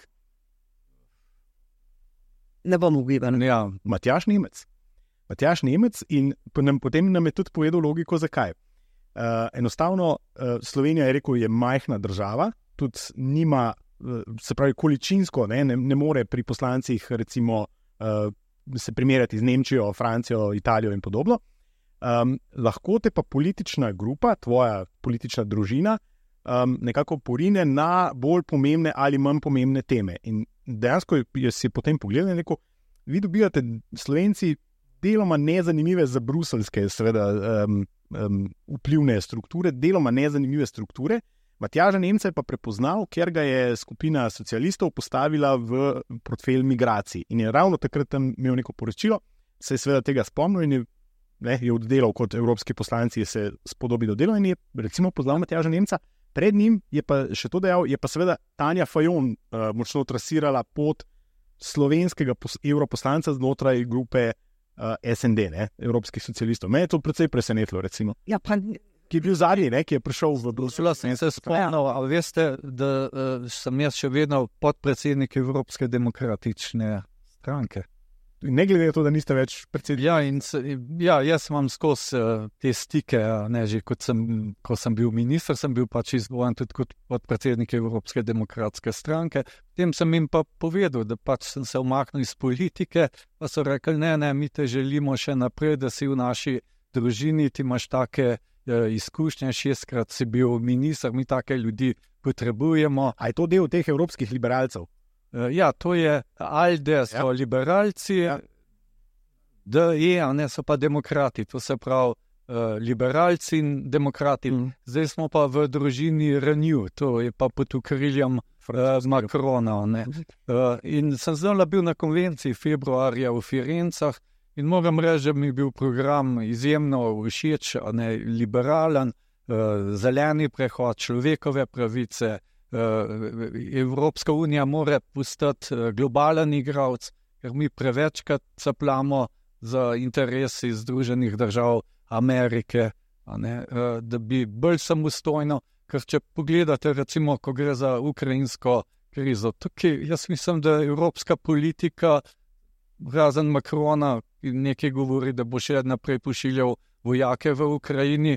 Ne bom ugiban.
Ja.
Matjaž Nemec in potem nam je tudi povedal logiko, zakaj. Enostavno, Slovenija je rekel, je majhna država, tudi nima, se pravi, količinsko, ne more pri poslancih recimo se primerjati z Nemčijo, Francijo, Italijo in podobno. Lahko te pa politična grupa, tvoja politična družina, nekako porine na bolj pomembne ali manj pomembne teme. In dejansko si potem pogledal in rekel, vi dobivate Slovenci deloma nezanimive za bruselske, seveda, vplivne strukture, deloma nezanimive strukture. Matjaža Nemca je pa prepoznal, ker ga je skupina socialistov postavila v portfelj migracij. In je ravno takrat tam imel neko poročilo, se je seveda tega spomnil in je oddelal kot evropski poslanci, se spodobi do dela in je recimo poznal Matjaža Nemca. Pred njim je pa še to dejal, je pa seveda Tanja Fajon močno trasirala pot slovenskega evroposlanca znotraj grupe SND, evropskih socialistov. Me je to precej presenetilo, recimo.
Ja, pa...
Ki je bil zadnji, ki je prišel v Bruselj.
Sem se spomnil, ali veste, da sem jaz še vedno podpredsednik Evropske demokratične stranke.
Ne glede na to, da niste več predsednik.
Jaz imam skozi te stike, že ko sem bil minister, sem bil pač izvoljen tudi kot podpredsednik Evropske demokratske stranke. Potem sem jim pa povedal, da pač sem se umaknil iz politike, pa so rekli, ne, mi te želimo še naprej, da si v naši družini, ti imaš take izkušnje, 6-krat si bil minister, mi take ljudi potrebujemo.
A je to del teh evropskih liberalcev?
Ja, to je ALDE, so liberalci, DE, so pa demokrati, to se pravi liberalci in demokrati. Zdaj smo pa v družini Renew, to je pa pod okriljem Macrona. In sem zdaj bil na konvenciji februarja v Firencah in moram reči, da mi je bil program izjemno všeč, liberalen, zeleni prehod, človekove pravice. Evropska unija mora postati globalen igralec, ker mi prevečkrat capljamo za interesi Združenih držav Amerike, da bi bolj samostojno, ker če pogledate recimo, ko gre za ukrajinsko krizo, tukaj jaz mislim, da evropska politika, razen Macrona, nekaj govori, da bo še naprej pošiljal vojake v Ukrajini,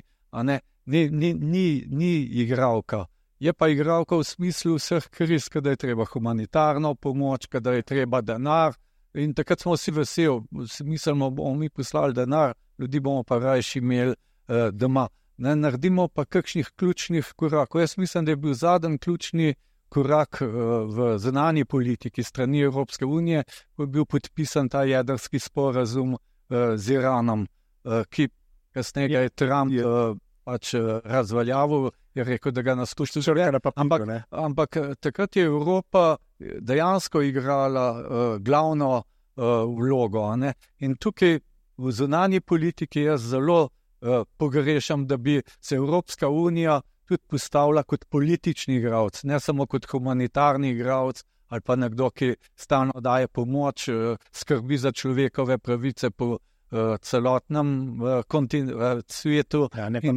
ni igralka. Je pa igralka v smislu vseh kriz, kada je treba humanitarno pomoč, kada je treba denar. In takrat smo si veseli, mislimo, bomo mi poslali denar, ljudi bomo pa rajši imeli doma. Naredimo pa kakšnih ključnih korakov. Jaz mislim, da je bil zadnji ključni korak v zunanji politiki strani Evropske unije, ko je bil podpisan ta jedrski sporazum z Iranom, ki kasneje je Trump pač razveljavil, je rekel, da ga naslušti življenje. Ampak takrat je Evropa dejansko igrala glavno vlogo. In tukaj v zunanji politiki jaz zelo pogrešam, da bi se Evropska unija tudi postavila kot politični igralec, ne samo kot humanitarni igralec ali pa nekdo, ki stalno daje pomoč, skrbi za človekove pravice po celotnem svetu.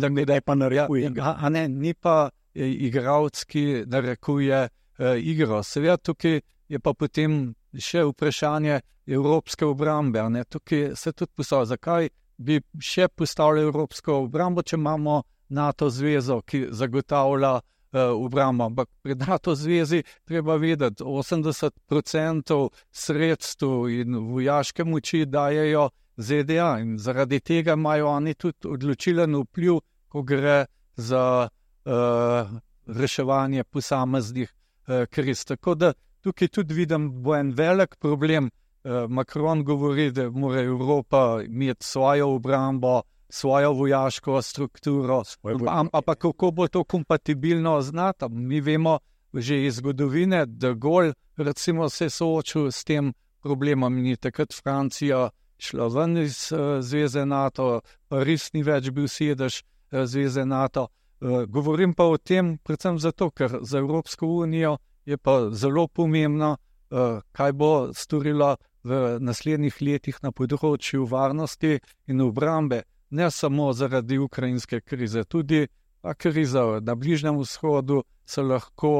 Ni pa igralec, ki narekuje igro. Seveda tukaj je pa potem še vprašanje evropske obrambe. Tukaj se tudi postavlja, zakaj bi še postavili evropsko obrambo, če imamo NATO zvezo, ki zagotavlja obrambo. Ampak pri NATO zvezi treba vedeti, 80% sredstev in vojaške moči dajejo ZDA in zaradi tega imajo oni tudi odločilen vpliv, ko gre za reševanje posameznih kriz. Tako da tukaj tudi vidim, bo en velik problem. Macron govori, da mora Evropa imeti svojo obrambo, svojo vojaško strukturo, ampak kako bo to kompatibilno z NATO? Mi vemo že iz zgodovine, da Gaulle recimo se soočil s tem problemom in je takrat Francija šla ven iz zveze NATO, Pariz ni več bil sedež zveze NATO. Govorim pa o tem predvsem zato, ker za Evropsko unijo je pa zelo pomembno, kaj bo storila v naslednjih letih na področju varnosti in obrambe, ne samo zaradi ukrajinske krize, tudi ta kriza na Bližnjem vzhodu se lahko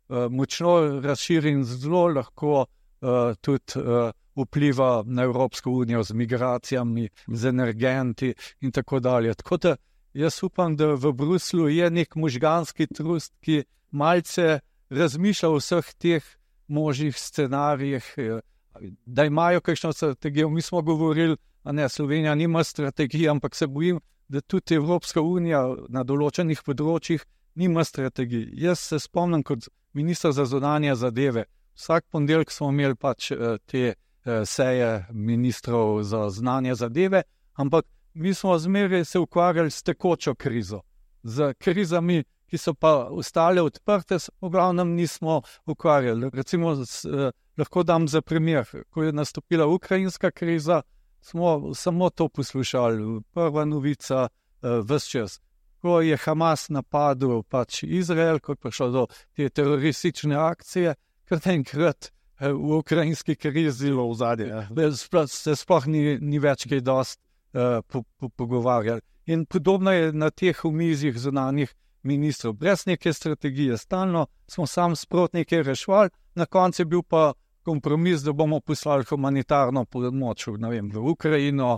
močno razširjen, zelo lahko tudi vpliva na Evropsko unijo z migracijami, z energenti in tako dalje. Tako da jaz upam, da v Bruslju je nek možganski trust, ki malce razmišlja o vseh teh možnih scenarijih, da imajo kakšno strategijo. Mi smo govorili, Slovenija nima strategije, ampak se bojim, da tudi Evropska unija na določenih področjih nima strategij. Jaz se spomnim kot minister za zunanje zadeve, vsak ponedeljek smo imeli te seje ministrov za zunanje zadeve, ampak mi smo zmeraj se ukvarjali s tekočo krizo. Z krizami, ki so pa ostale odprte, v glavnem nismo ukvarjali. Recimo, lahko dam za primer, ko je nastopila ukrajinska kriza, smo samo to poslušali. Prva novica ves čas. Ko je Hamas napadel Izrael, ko je prišlo do te teroristične akcije, kar enkrat v ukrajinski krizi v zadnje. Se sploh ni več kaj dosti pogovarjali. In podobno je na teh omizjih zunanjih ministrov. Brez neke strategije. Stalno smo sam sprotnike rešvali, na koncu je bil pa kompromis, da bomo poslali humanitarno pomoč v Ukrajino,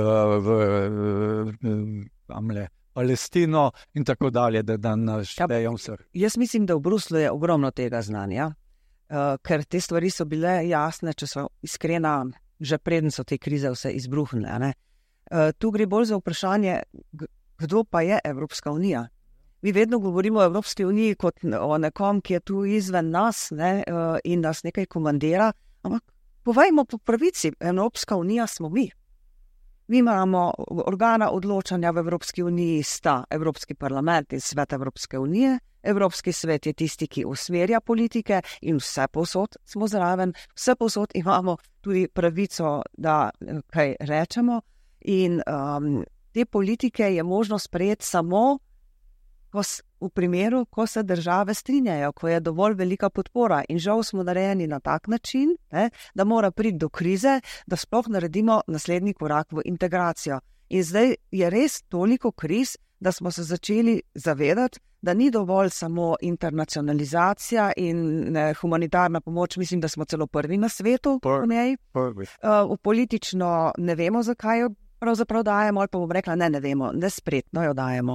Palestino in tako dalje, da naštejem vse.
Jaz mislim, da v Bruslju je ogromno tega znanja, ker te stvari so bile jasne, če so iskrena, že preden so te krize vse izbruhnile. Tu gre bolj za vprašanje, kdo pa je Evropska unija. Mi vedno govorimo o Evropski uniji kot o nekom, ki je tu izven nas, in nas nekaj komandira, ampak povejmo po pravici, Evropska unija smo mi. Mi imamo organa odločanja v Evropski uniji, sta Evropski parlament in Svet Evropske unije. Evropski svet je tisti, ki usmerja politike in vse povsod smo zraven, vse povsod imamo tudi pravico, da kaj rečemo. In te politike je možno sprejeti samo v primeru, ko se države strinjajo, ko je dovolj velika podpora. In žal smo narejeni na tak način, da mora priti do krize, da sploh naredimo naslednji korak v integracijo. In zdaj je res toliko kriz, da smo se začeli zavedati, da ni dovolj samo internacionalizacija in humanitarna pomoč. Mislim, da smo celo prvi na svetu. V politično ne vemo, zakaj jo pravzaprav dajemo, ali pa bom rekla, ne vemo, nespretno jo dajemo.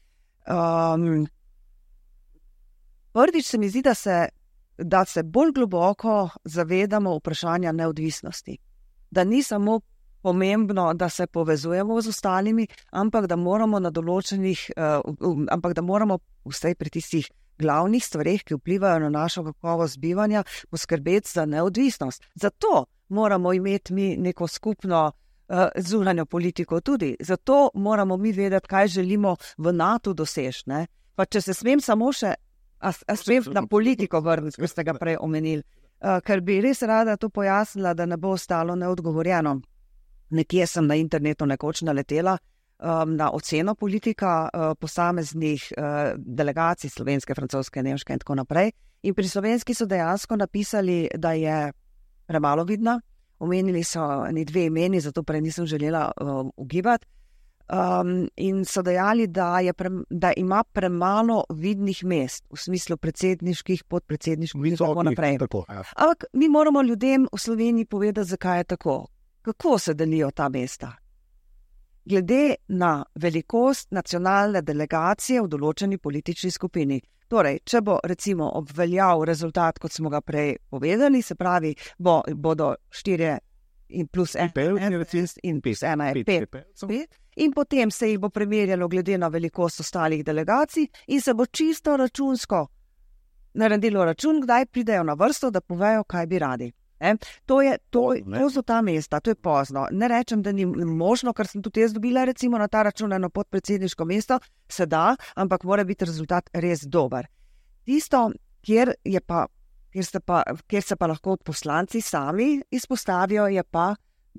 Prvič se mi zdi, da se bolj globoko zavedamo vprašanja neodvisnosti. Da ni samo pomembno, da se povezujemo z ostalimi, ampak da moramo na določenih, ampak da moramo vsaj pri tistih glavnih stvareh, ki vplivajo na našo kakovost bivanja, poskrbeti za neodvisnost. Zato moramo imeti mi neko skupno zunanjo politiko tudi. Zato moramo mi vedeti, kaj želimo v NATO doseči. Pa če se smem samo še smem na politiko vrniti, ko ste ga prej omenili, ker bi res rada to pojasnila, da ne bo ostalo neodgovorjeno. Nekje sem na internetu nekoč naletela na oceno politika posameznih delegacij slovenske, francoske, nemške in tako naprej. In pri slovenski so dejansko napisali, da je premalo vidna. Omenili so dve imeni, zato prej nisem želela ugibati. In so dejali, da ima premalo vidnih mest, v smislu predsedniških, podpredsedniških in tako naprej. Ampak mi moramo ljudem v Sloveniji povedati, zakaj je tako. Kako se delijo ta mesta? Glede na velikost nacionalne delegacije v določeni politični skupini. Torej, če bo recimo obveljal rezultat, kot smo ga prej povedali, se pravi, bodo 4 in plus 1 in plus 1 je 5. In potem se jih bo premerjalo glede na velikost ostalih delegacij in se bo čisto računsko naredilo račun, kdaj pridejo na vrsto, da povejo, kaj bi radi. To so ta mesta, to je pozno. Ne rečem, da ni možno, ker sem tudi jaz dobila recimo na ta račun eno podpredsedniško mesto, se da, ampak mora biti rezultat res dober. Tisto, kjer se pa lahko poslanci sami izpostavijo, je pa,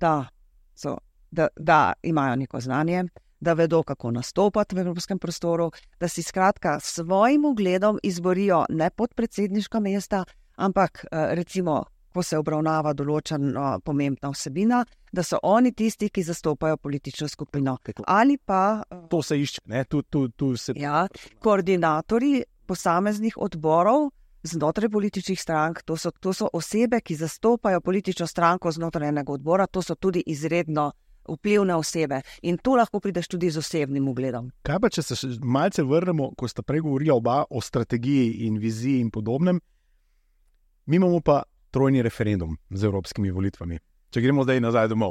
da imajo neko znanje, da vedo, kako nastopati v evropskem prostoru, da si skratka s svojim ugledom izborijo ne podpredsedniška mesta, ampak recimo ko se obravnava določena pomembna vsebina, da so oni tisti, ki zastopajo politično skupino. Ali pa
to se išče, ne? Tu se...
koordinatorji posameznih odborov znotraj političnih strank, to so osebe, ki zastopajo politično stranko znotraj enega odbora, to so tudi izredno vplivne osebe in tu lahko prideš tudi z osebnim ugledom.
Kaj pa, če se malce vrnemo, ko sta prej govorila oba o strategiji in viziji in podobnem, mi imamo pa trojni referendum z evropskimi volitvami. Če gremo zdaj nazaj domov.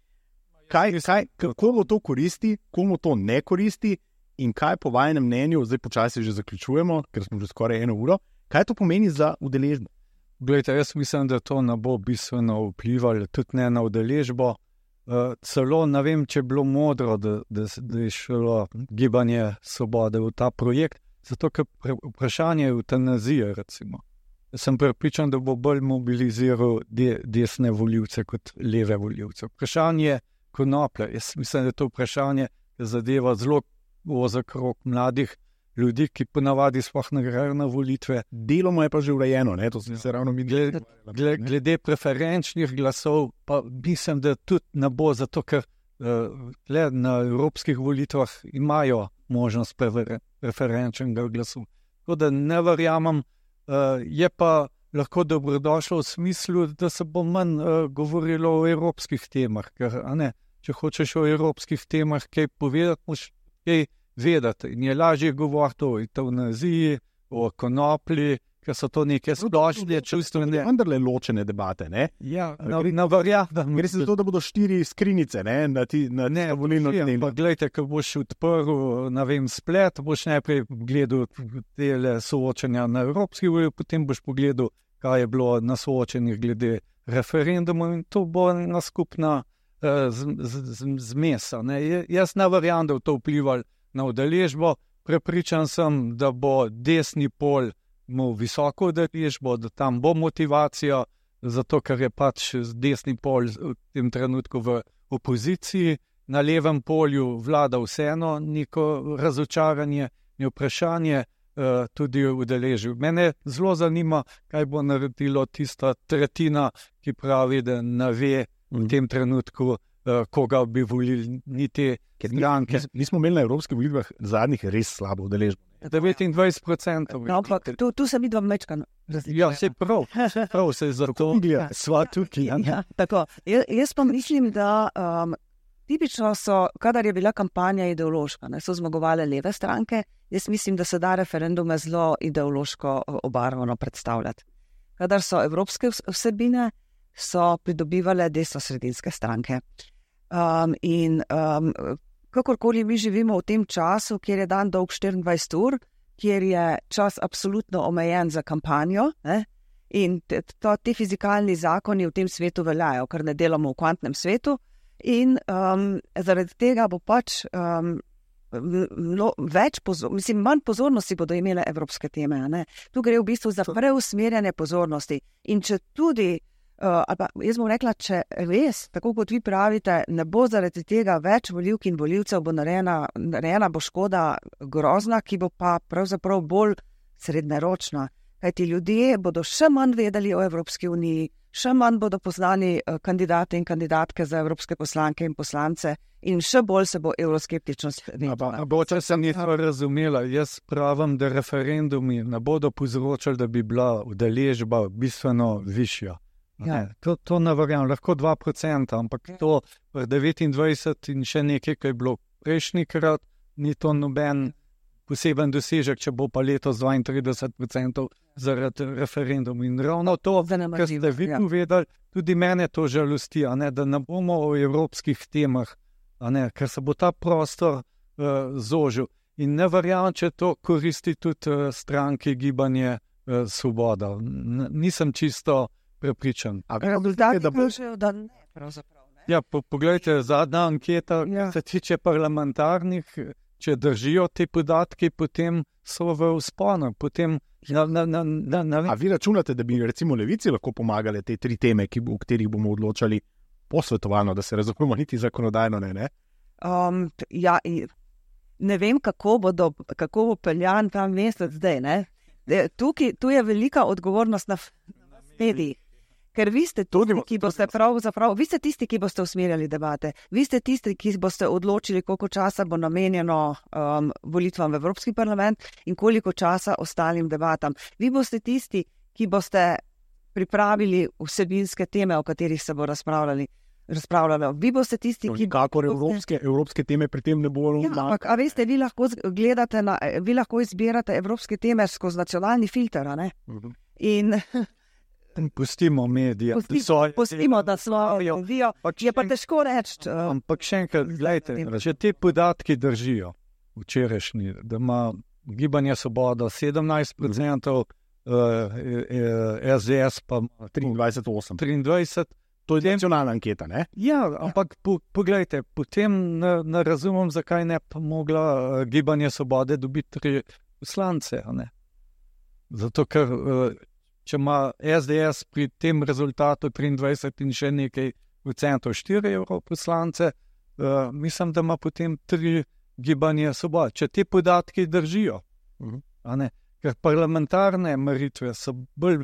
Komu to koristi, komu to ne koristi in kaj po vajenem mnenju, zdaj počasi že zaključujemo, ker smo že skoraj 1 uro, kaj to pomeni za udeležbo?
Glejte, jaz mislim, da to ne bo bistveno vplivalo, tudi ne na udeležbo. Celo ne vem, če je bilo modro, da je šlo Gibanje Svobode v ta projekt, zato ker vprašanje evtanazije, recimo. Jaz sem prepričan, da bo bolj mobiliziral desne volivce kot leve volivce. Vprašanje konoplje, jaz mislim, da je to vprašanje, ki zadeva zelo ozek krog mladih ljudi, ki ponavadi sploh ne grejo na volitve.
Deloma je pa že urejeno, ne? To se ravno mi
glede preferenčnih glasov, pa mislim, da tudi ne bo, zato ker na evropskih volitvah imajo možnost preferenčnega glasu. Tako da ne verjamem, je pa lahko dobrodošlo v smislu, da se bo manj govorilo o evropskih temah, ker če hočeš o evropskih temah kaj povedati, moš kaj vedeti in je lažje govoriti o evtanaziji, o konoplji, ker so to neke splošne čustvene.
Vendarle ločene debate, ne?
Ja, verjamem.
Gre se za to, da bodo 4 skrinjice, ne? Na volilno dnevno.
Glejte, ko boš odprl, splet, boš najprej gledal tele soočenja na evropski volji, potem boš pogledal, kaj je bilo na soočenjih glede referendumov in to bo ena skupna zmesa. Jaz ne verjamem, da bo to vplivalo na udeležbo. Prepričan sem, da bo desni pol imel visoko udeležbo, da tam bo motivacija, zato ker je pač desni pol v tem trenutku v opoziciji, na levem polju vlada vseeno neko razočaranje in vprašanje tudi udeležil. Mene zelo zanima, kaj bo naredilo tista tretjina, ki pravi, da ne ve v tem trenutku, koga bi volili, ni te stranke.
Mi smo imeli na evropskih volitvah zadnjih res slabo udeležbo.
29%.
No, ampak tu se mi dva mečkano razlikujemo.
Ja, se prav se zato sva tukaj.
Ja, tako. Jaz pa mislim, da tipično so, kadar je bila kampanja ideološka, so zmagovale leve stranke, jaz mislim, da se da referendume zelo ideološko obarvano predstavljati. Kadar so evropske vsebine, so pridobivale desno-sredinske stranke. Kakorkoli mi živimo v tem času, kjer je dan dolg 24 ur, kjer je čas absolutno omejen za kampanjo, in te fizikalni zakoni v tem svetu veljajo, ker ne delamo v kvantnem svetu, in zaradi tega bo pač manj pozornosti bodo imele evropske teme. Tu gre v bistvu za preusmerjanje pozornosti. In če tudi jaz bom rekla, če res, tako kot vi pravite, ne bo zaradi tega več volivk in volivcev, bo narejena bo škoda grozna, ki bo pa pravzaprav bolj srednjeročna. Kajti ljudje bodo še manj vedeli o Evropski uniji, še manj bodo poznani kandidati in kandidatke za evropske poslanke in poslance in še bolj se bo evroskeptičnost večala.
Če sem nekaj razumela, jaz pravim, da referendumi ne bodo povzročali, da bi bila udeležba bistveno višja. Ja. To ne verjamem, lahko 2%, ampak to 29 in še nekaj, kaj je bilo prejšnjikrat, ni to noben poseben dosežek, če bo pa letos 32% zaradi referendum. In ravno to, kar ste vi povedali, tudi mene to žalosti, da ne bomo o evropskih temah, ker se bo ta prostor zožil. In ne verjamem, če to koristi tudi stranki Gibanje Svoboda. Nisem čisto prepričan.
Rezultati kažejo, da ne, pravzaprav.
Ja, poglejte, zadnja anketa, se tiče parlamentarnih, če držijo te podatki, potem so v vzponu.
A vi računate, da bi recimo levici lahko pomagali te 3 teme, o katerih bomo odločali posvetovalno, da se razumemo niti zakonodajno, ne?
Ne vem, kako bo peljan ta mesec zdaj, ne? Tu je velika odgovornost na medijih. Ker vi ste tisti, ki boste usmerjali debate. Vi ste tisti, ki boste odločili, koliko časa bo namenjeno volitvam v Evropski parlament in koliko časa ostalim debatam. Vi boste tisti, ki boste pripravili vsebinske teme, o katerih se bo razpravljalo. Vi boste tisti, ki...
Kakor evropske teme pri tem ne bo...
Ampak, a veste, vi lahko izbirate evropske teme skozi nacionalni filter, a ne? In...
Pustimo medije.
Pustimo, da slovijo. Je pa težko reči.
Ampak še enkrat, gledajte, če te podatki držijo, včerajšnji, da ima Gibanje Svoboda 17%, SDS pa 23%.
To je nacionalna anketa, ne?
Ja, ampak pogledajte, potem ne razumem, zakaj ne pa mogla Gibanje Svobode dobiti 3 poslance, ne? Zato, ker če ima SDS pri tem rezultatu 23 in še nekaj procentov 4 poslance, mislim, da ima potem 3 Gibanje Svobode. Če te podatki držijo, a ne? Ker parlamentarne meritve so bolj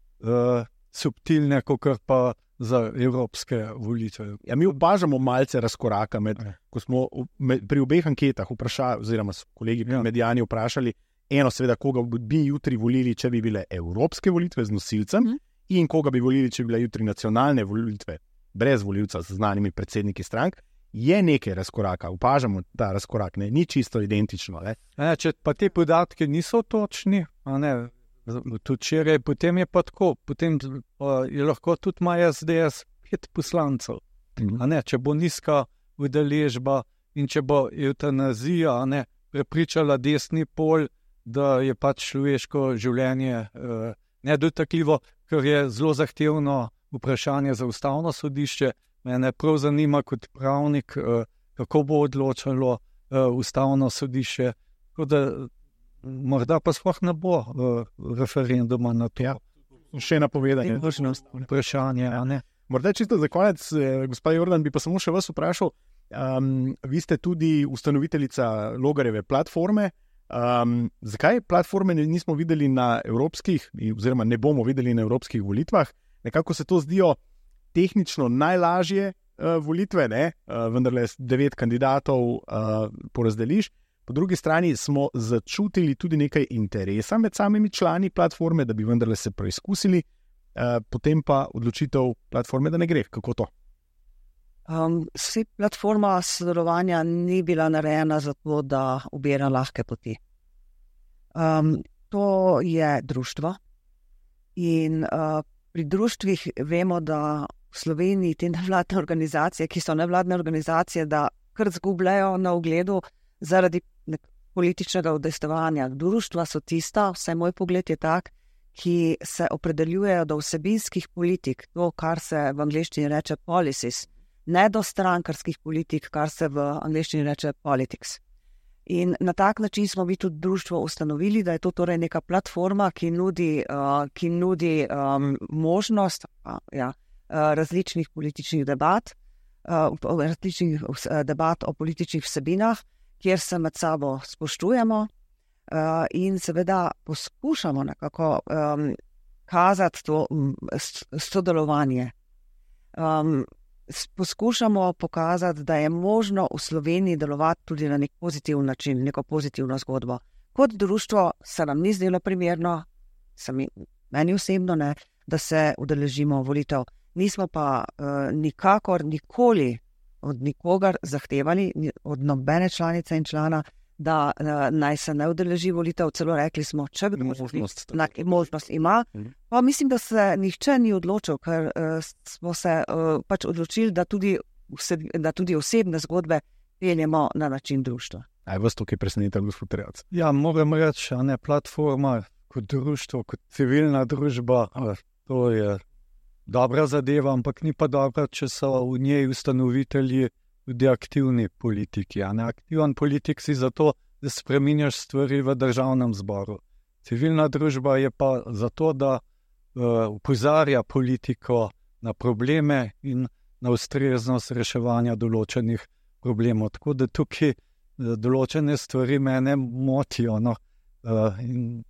subtilne, kot pa za evropske volitve.
Ja, mi opažamo malce razkoraka ko smo pri obeh anketah vprašali, oziroma so kolegi medijani vprašali, eno seveda, koga bi jutri volili, če bi bile evropske volitve z nosilcem, in koga bi volili, če bi bile jutri nacionalne volitve brez volivca z znanimi predsedniki strank, je nekaj razkoraka, opažamo ta razkorak, ne, ni čisto identično. Ne.
Če pa te podatke niso točni, a ne, tudi včeraj, potem je pa tako, potem je lahko tudi ima SDS 5 poslancev, a ne, če bo nizka udeležba in če bo eutanazija, a ne, prepričala desni pol, da je pač človeško življenje nedotakljivo, ker je zelo zahtevno vprašanje za ustavno sodišče. Mene prav zanima kot pravnik, kako bo odločalo ustavno sodišče, tako da morda pa sploh ne bo referenduma na to.
Ja, še napovedanje.
Vprašanje, a ne?
Morda čisto za konec, gospa Jordan, bi pa samo še vas vprašal, vi ste tudi ustanoviteljica Logarjeve platforme. Zakaj platforme nismo videli na evropskih, oziroma ne bomo videli na evropskih volitvah? Nekako se to zdijo tehnično najlažje volitve, ne? Vendarle 9 kandidatov porazdeliš. Po drugi strani smo začutili tudi nekaj interesa med samimi člani platforme, da bi vendarle se preizkusili, potem pa odločitev platforme, da ne gre. Kako to?
Platforma sodelovanja ni bila narejena za to, da ubira lahke poti. To je društvo in pri društvih vemo, da v Sloveniji te nevladne organizacije, ki so nevladne organizacije, da kar zgubljajo na ugledu zaradi političnega udejstvovanja. Društva so tista, vsaj moj pogled je tak, ki se opredeljujejo do vsebinskih politik, to, kar se v angleščini reče policies, ne do strankarskih politik, kar se v angleščini reče politics. In na tak način smo mi tudi društvo ustanovili, da je to torej neka platforma, ki nudi možnost različnih političnih debat, debat o političnih vsebinah, kjer se med sabo spoštujemo in seveda poskušamo nekako kazati to sodelovanje. Poskušamo pokazati, da je možno v Sloveniji delovati tudi na nek pozitiven način, neko pozitivno zgodbo. Kot društvo se nam ni zdelo primerno, meni osebno ne, da se udeležimo volitev. Nismo pa nikoli od nikogar zahtevali, od nobene članice in člana, da naj se ne udeleži volitev, celo rekli smo, če bi možnost ima. Pa mislim, da se nihče ni odločil, ker smo se pač odločili, da tudi osebne zgodbe peljemo na način društva.
Aj vas tukaj presenetilo, gospod Trevec?
Ja, moram reči, a ne, platforma kot društvo, kot civilna družba, to je dobra zadeva, ampak ni pa dobra, če so v njej ustanovitelji tudi aktivni politiki. Aktiven politik si zato, da spreminjaš stvari v državnem zboru. Civilna družba je pa zato, da opozarja politiko na probleme in na ustreznost reševanja določenih problemov. Tako da tukaj določene stvari mene motijo. In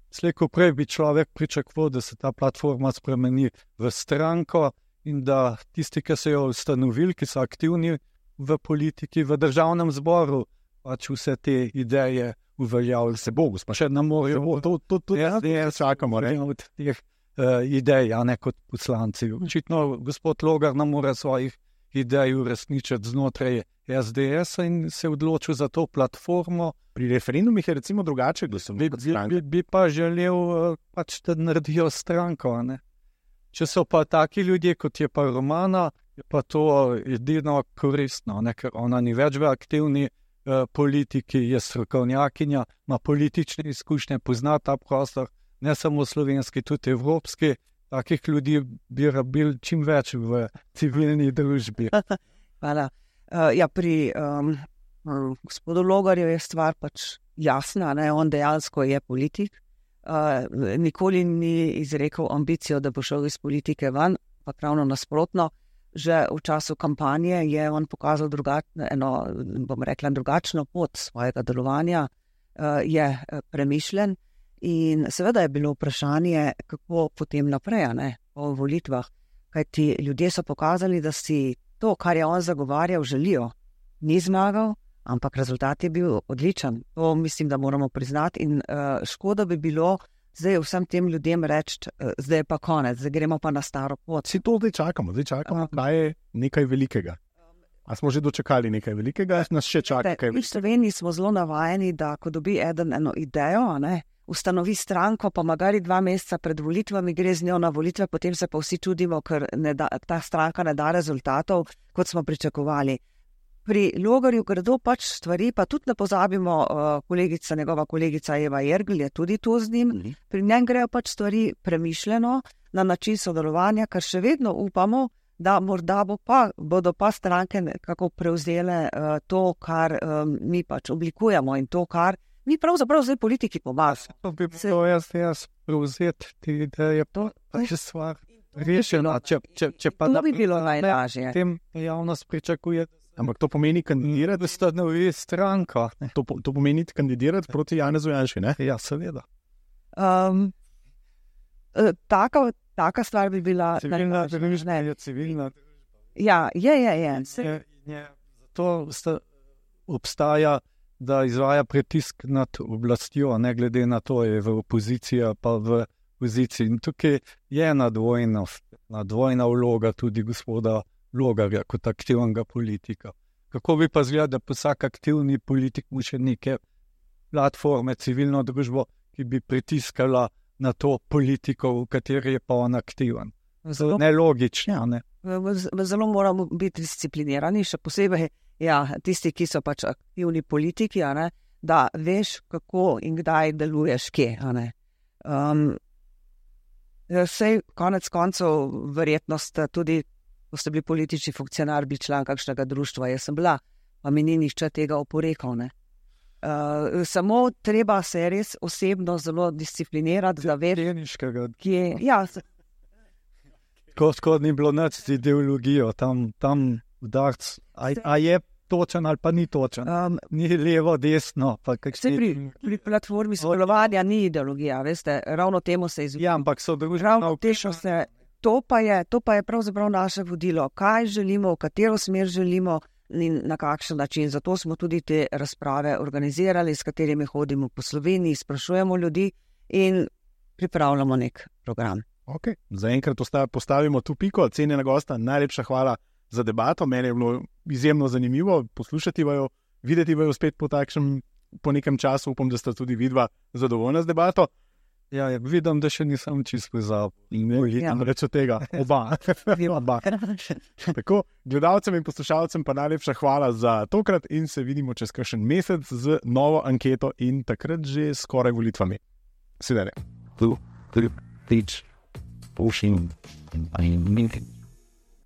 slej ko prej bi človek pričakoval, da se ta platforma spremeni v stranko in da tisti, ki so jo ustanovili, ki so aktivni v politiki, v državnem zboru, pač vse te ideje uveljavili.
Se bo, gospod.
Še ne morejo.
Ja, čakamo, ne?
Od teh idej, a ne kot poslanci. Očitno gospod Logar ne more svojih idej uresničiti znotraj SDS in se odločil za to platformo.
Pri referendumih je recimo drugače glasovati kot stranka.
Bi pa želel pač, da naredijo stranko, ne? Če so pa taki ljudje, kot je pa Romana, je pa to edino koristno, ne? Ker ona ni več v aktivni politiki, je strokovnjakinja, ima politične izkušnje, pozna ta prostor, ne samo slovenski, tudi evropski. Takih ljudi bi rabili čim več v civilni družbi.
Hvala. Ja, pri gospodu Logarju je stvar pač jasna, ne? On dejansko je politik. Nikoli ni izrekel ambicijo, da bo šel iz politike ven, pa ravno nasprotno. Že v času kampanje je on pokazal drugačno pot svojega delovanja, je premišljen in seveda je bilo vprašanje, kako potem naprej, ne, po volitvah, kajti ljudje so pokazali, da si to, kar je on zagovarjal, želijo. Ni zmagal, ampak rezultat je bil odličen. To mislim, da moramo priznati in škoda bi bilo zdaj vsem tem ljudem reči, zdaj je pa konec, zdaj gremo pa na staro pot.
Si to zdaj čakamo, kaj je nekaj velikega. A smo že dočekali nekaj velikega, nas še čaka kaj velikega.
V Sloveniji smo zelo navajeni, da ko dobi eden eno idejo, ne, ustanovi stranko, pa magari 2 meseca pred volitvami gre z njo na volitve, potem se pa vsi čudimo, ker ta stranka ne da rezultatov, kot smo pričakovali. Pri Logarju gredo pač stvari, pa tudi ne pozabimo, njegova kolegica Eva Jergl je tudi to z njim. Pri njem grejo pač stvari premišljeno na način sodelovanja, ker še vedno upamo, da morda bodo pa stranke nekako prevzele to, kar mi pač oblikujemo in to, kar mi pravzaprav zdaj politiki pomagamo.
To bi bilo jaz prevzeti te ideje, to je stvar rešena. Če pa
to bi bilo najlažje.
Tem javnost pričakuje.
Ampak to pomeni kandidirati,
da ustanovi stranko.
To pomeni kandidirati proti Janezu Janši, ne?
Ja, seveda.
Taka stvar bi bila...
Civilna.
Ja, je.
Zato obstaja, da izvaja pritisk nad oblastjo, ne glede na to, je v opoziciji pa v poziciji. In tukaj je ena dvojna vloga tudi gospoda Logarja kot aktivnega politika. Kako bi pa izgledalo, da vsak aktivni politik mu še neke platforme, civilno družbo, ki bi pritiskala na to politiko, v kateri je pa on aktiven. Nelogično, ne?
Zelo moramo biti disciplinirani, še posebej tisti, ki so pač aktivni politiki, ne? Da veš, kako in kdaj deluješ kje. Sej konec koncev verjetnost tudi, ko ste bili politični funkcionar, bi član kakšnega društva, jaz sem bila, pa mi ni nihče tega oporekal, ne. Samo treba se res osebno zelo disciplinirati,
Teniškega.
Kje,
ni bilo nič z ideologijo, tam udarc, a je točen ali pa ni točen, ni levo, desno.
Pri platformi sodelovanja ni ideologija, veste, ravno temu se izvija.
Ja, ampak so družbeno
vprašanje. To pa je pravzaprav naše vodilo, kaj želimo, v katero smer želimo in na kakšen način. Zato smo tudi te razprave organizirali, s katerimi hodimo po Sloveniji, sprašujemo ljudi in pripravljamo nek program.
Ok, zaenkrat postavimo tu piko. Cenjena gosta, najlepša hvala za debato. Meni je bilo izjemno zanimivo poslušati vaju, videti vaju spet po nekem času. Upam, da sta tudi vidva zadovoljna z debato.
Ja, vidim, da še nisem čisto pozabil.
Reč od tega, oba. Tako, gledalcem in poslušalcem pa najlepša hvala za tokrat in se vidimo čez kakšen mesec z novo anketo in takrat že skoraj volitvami. Svidenje.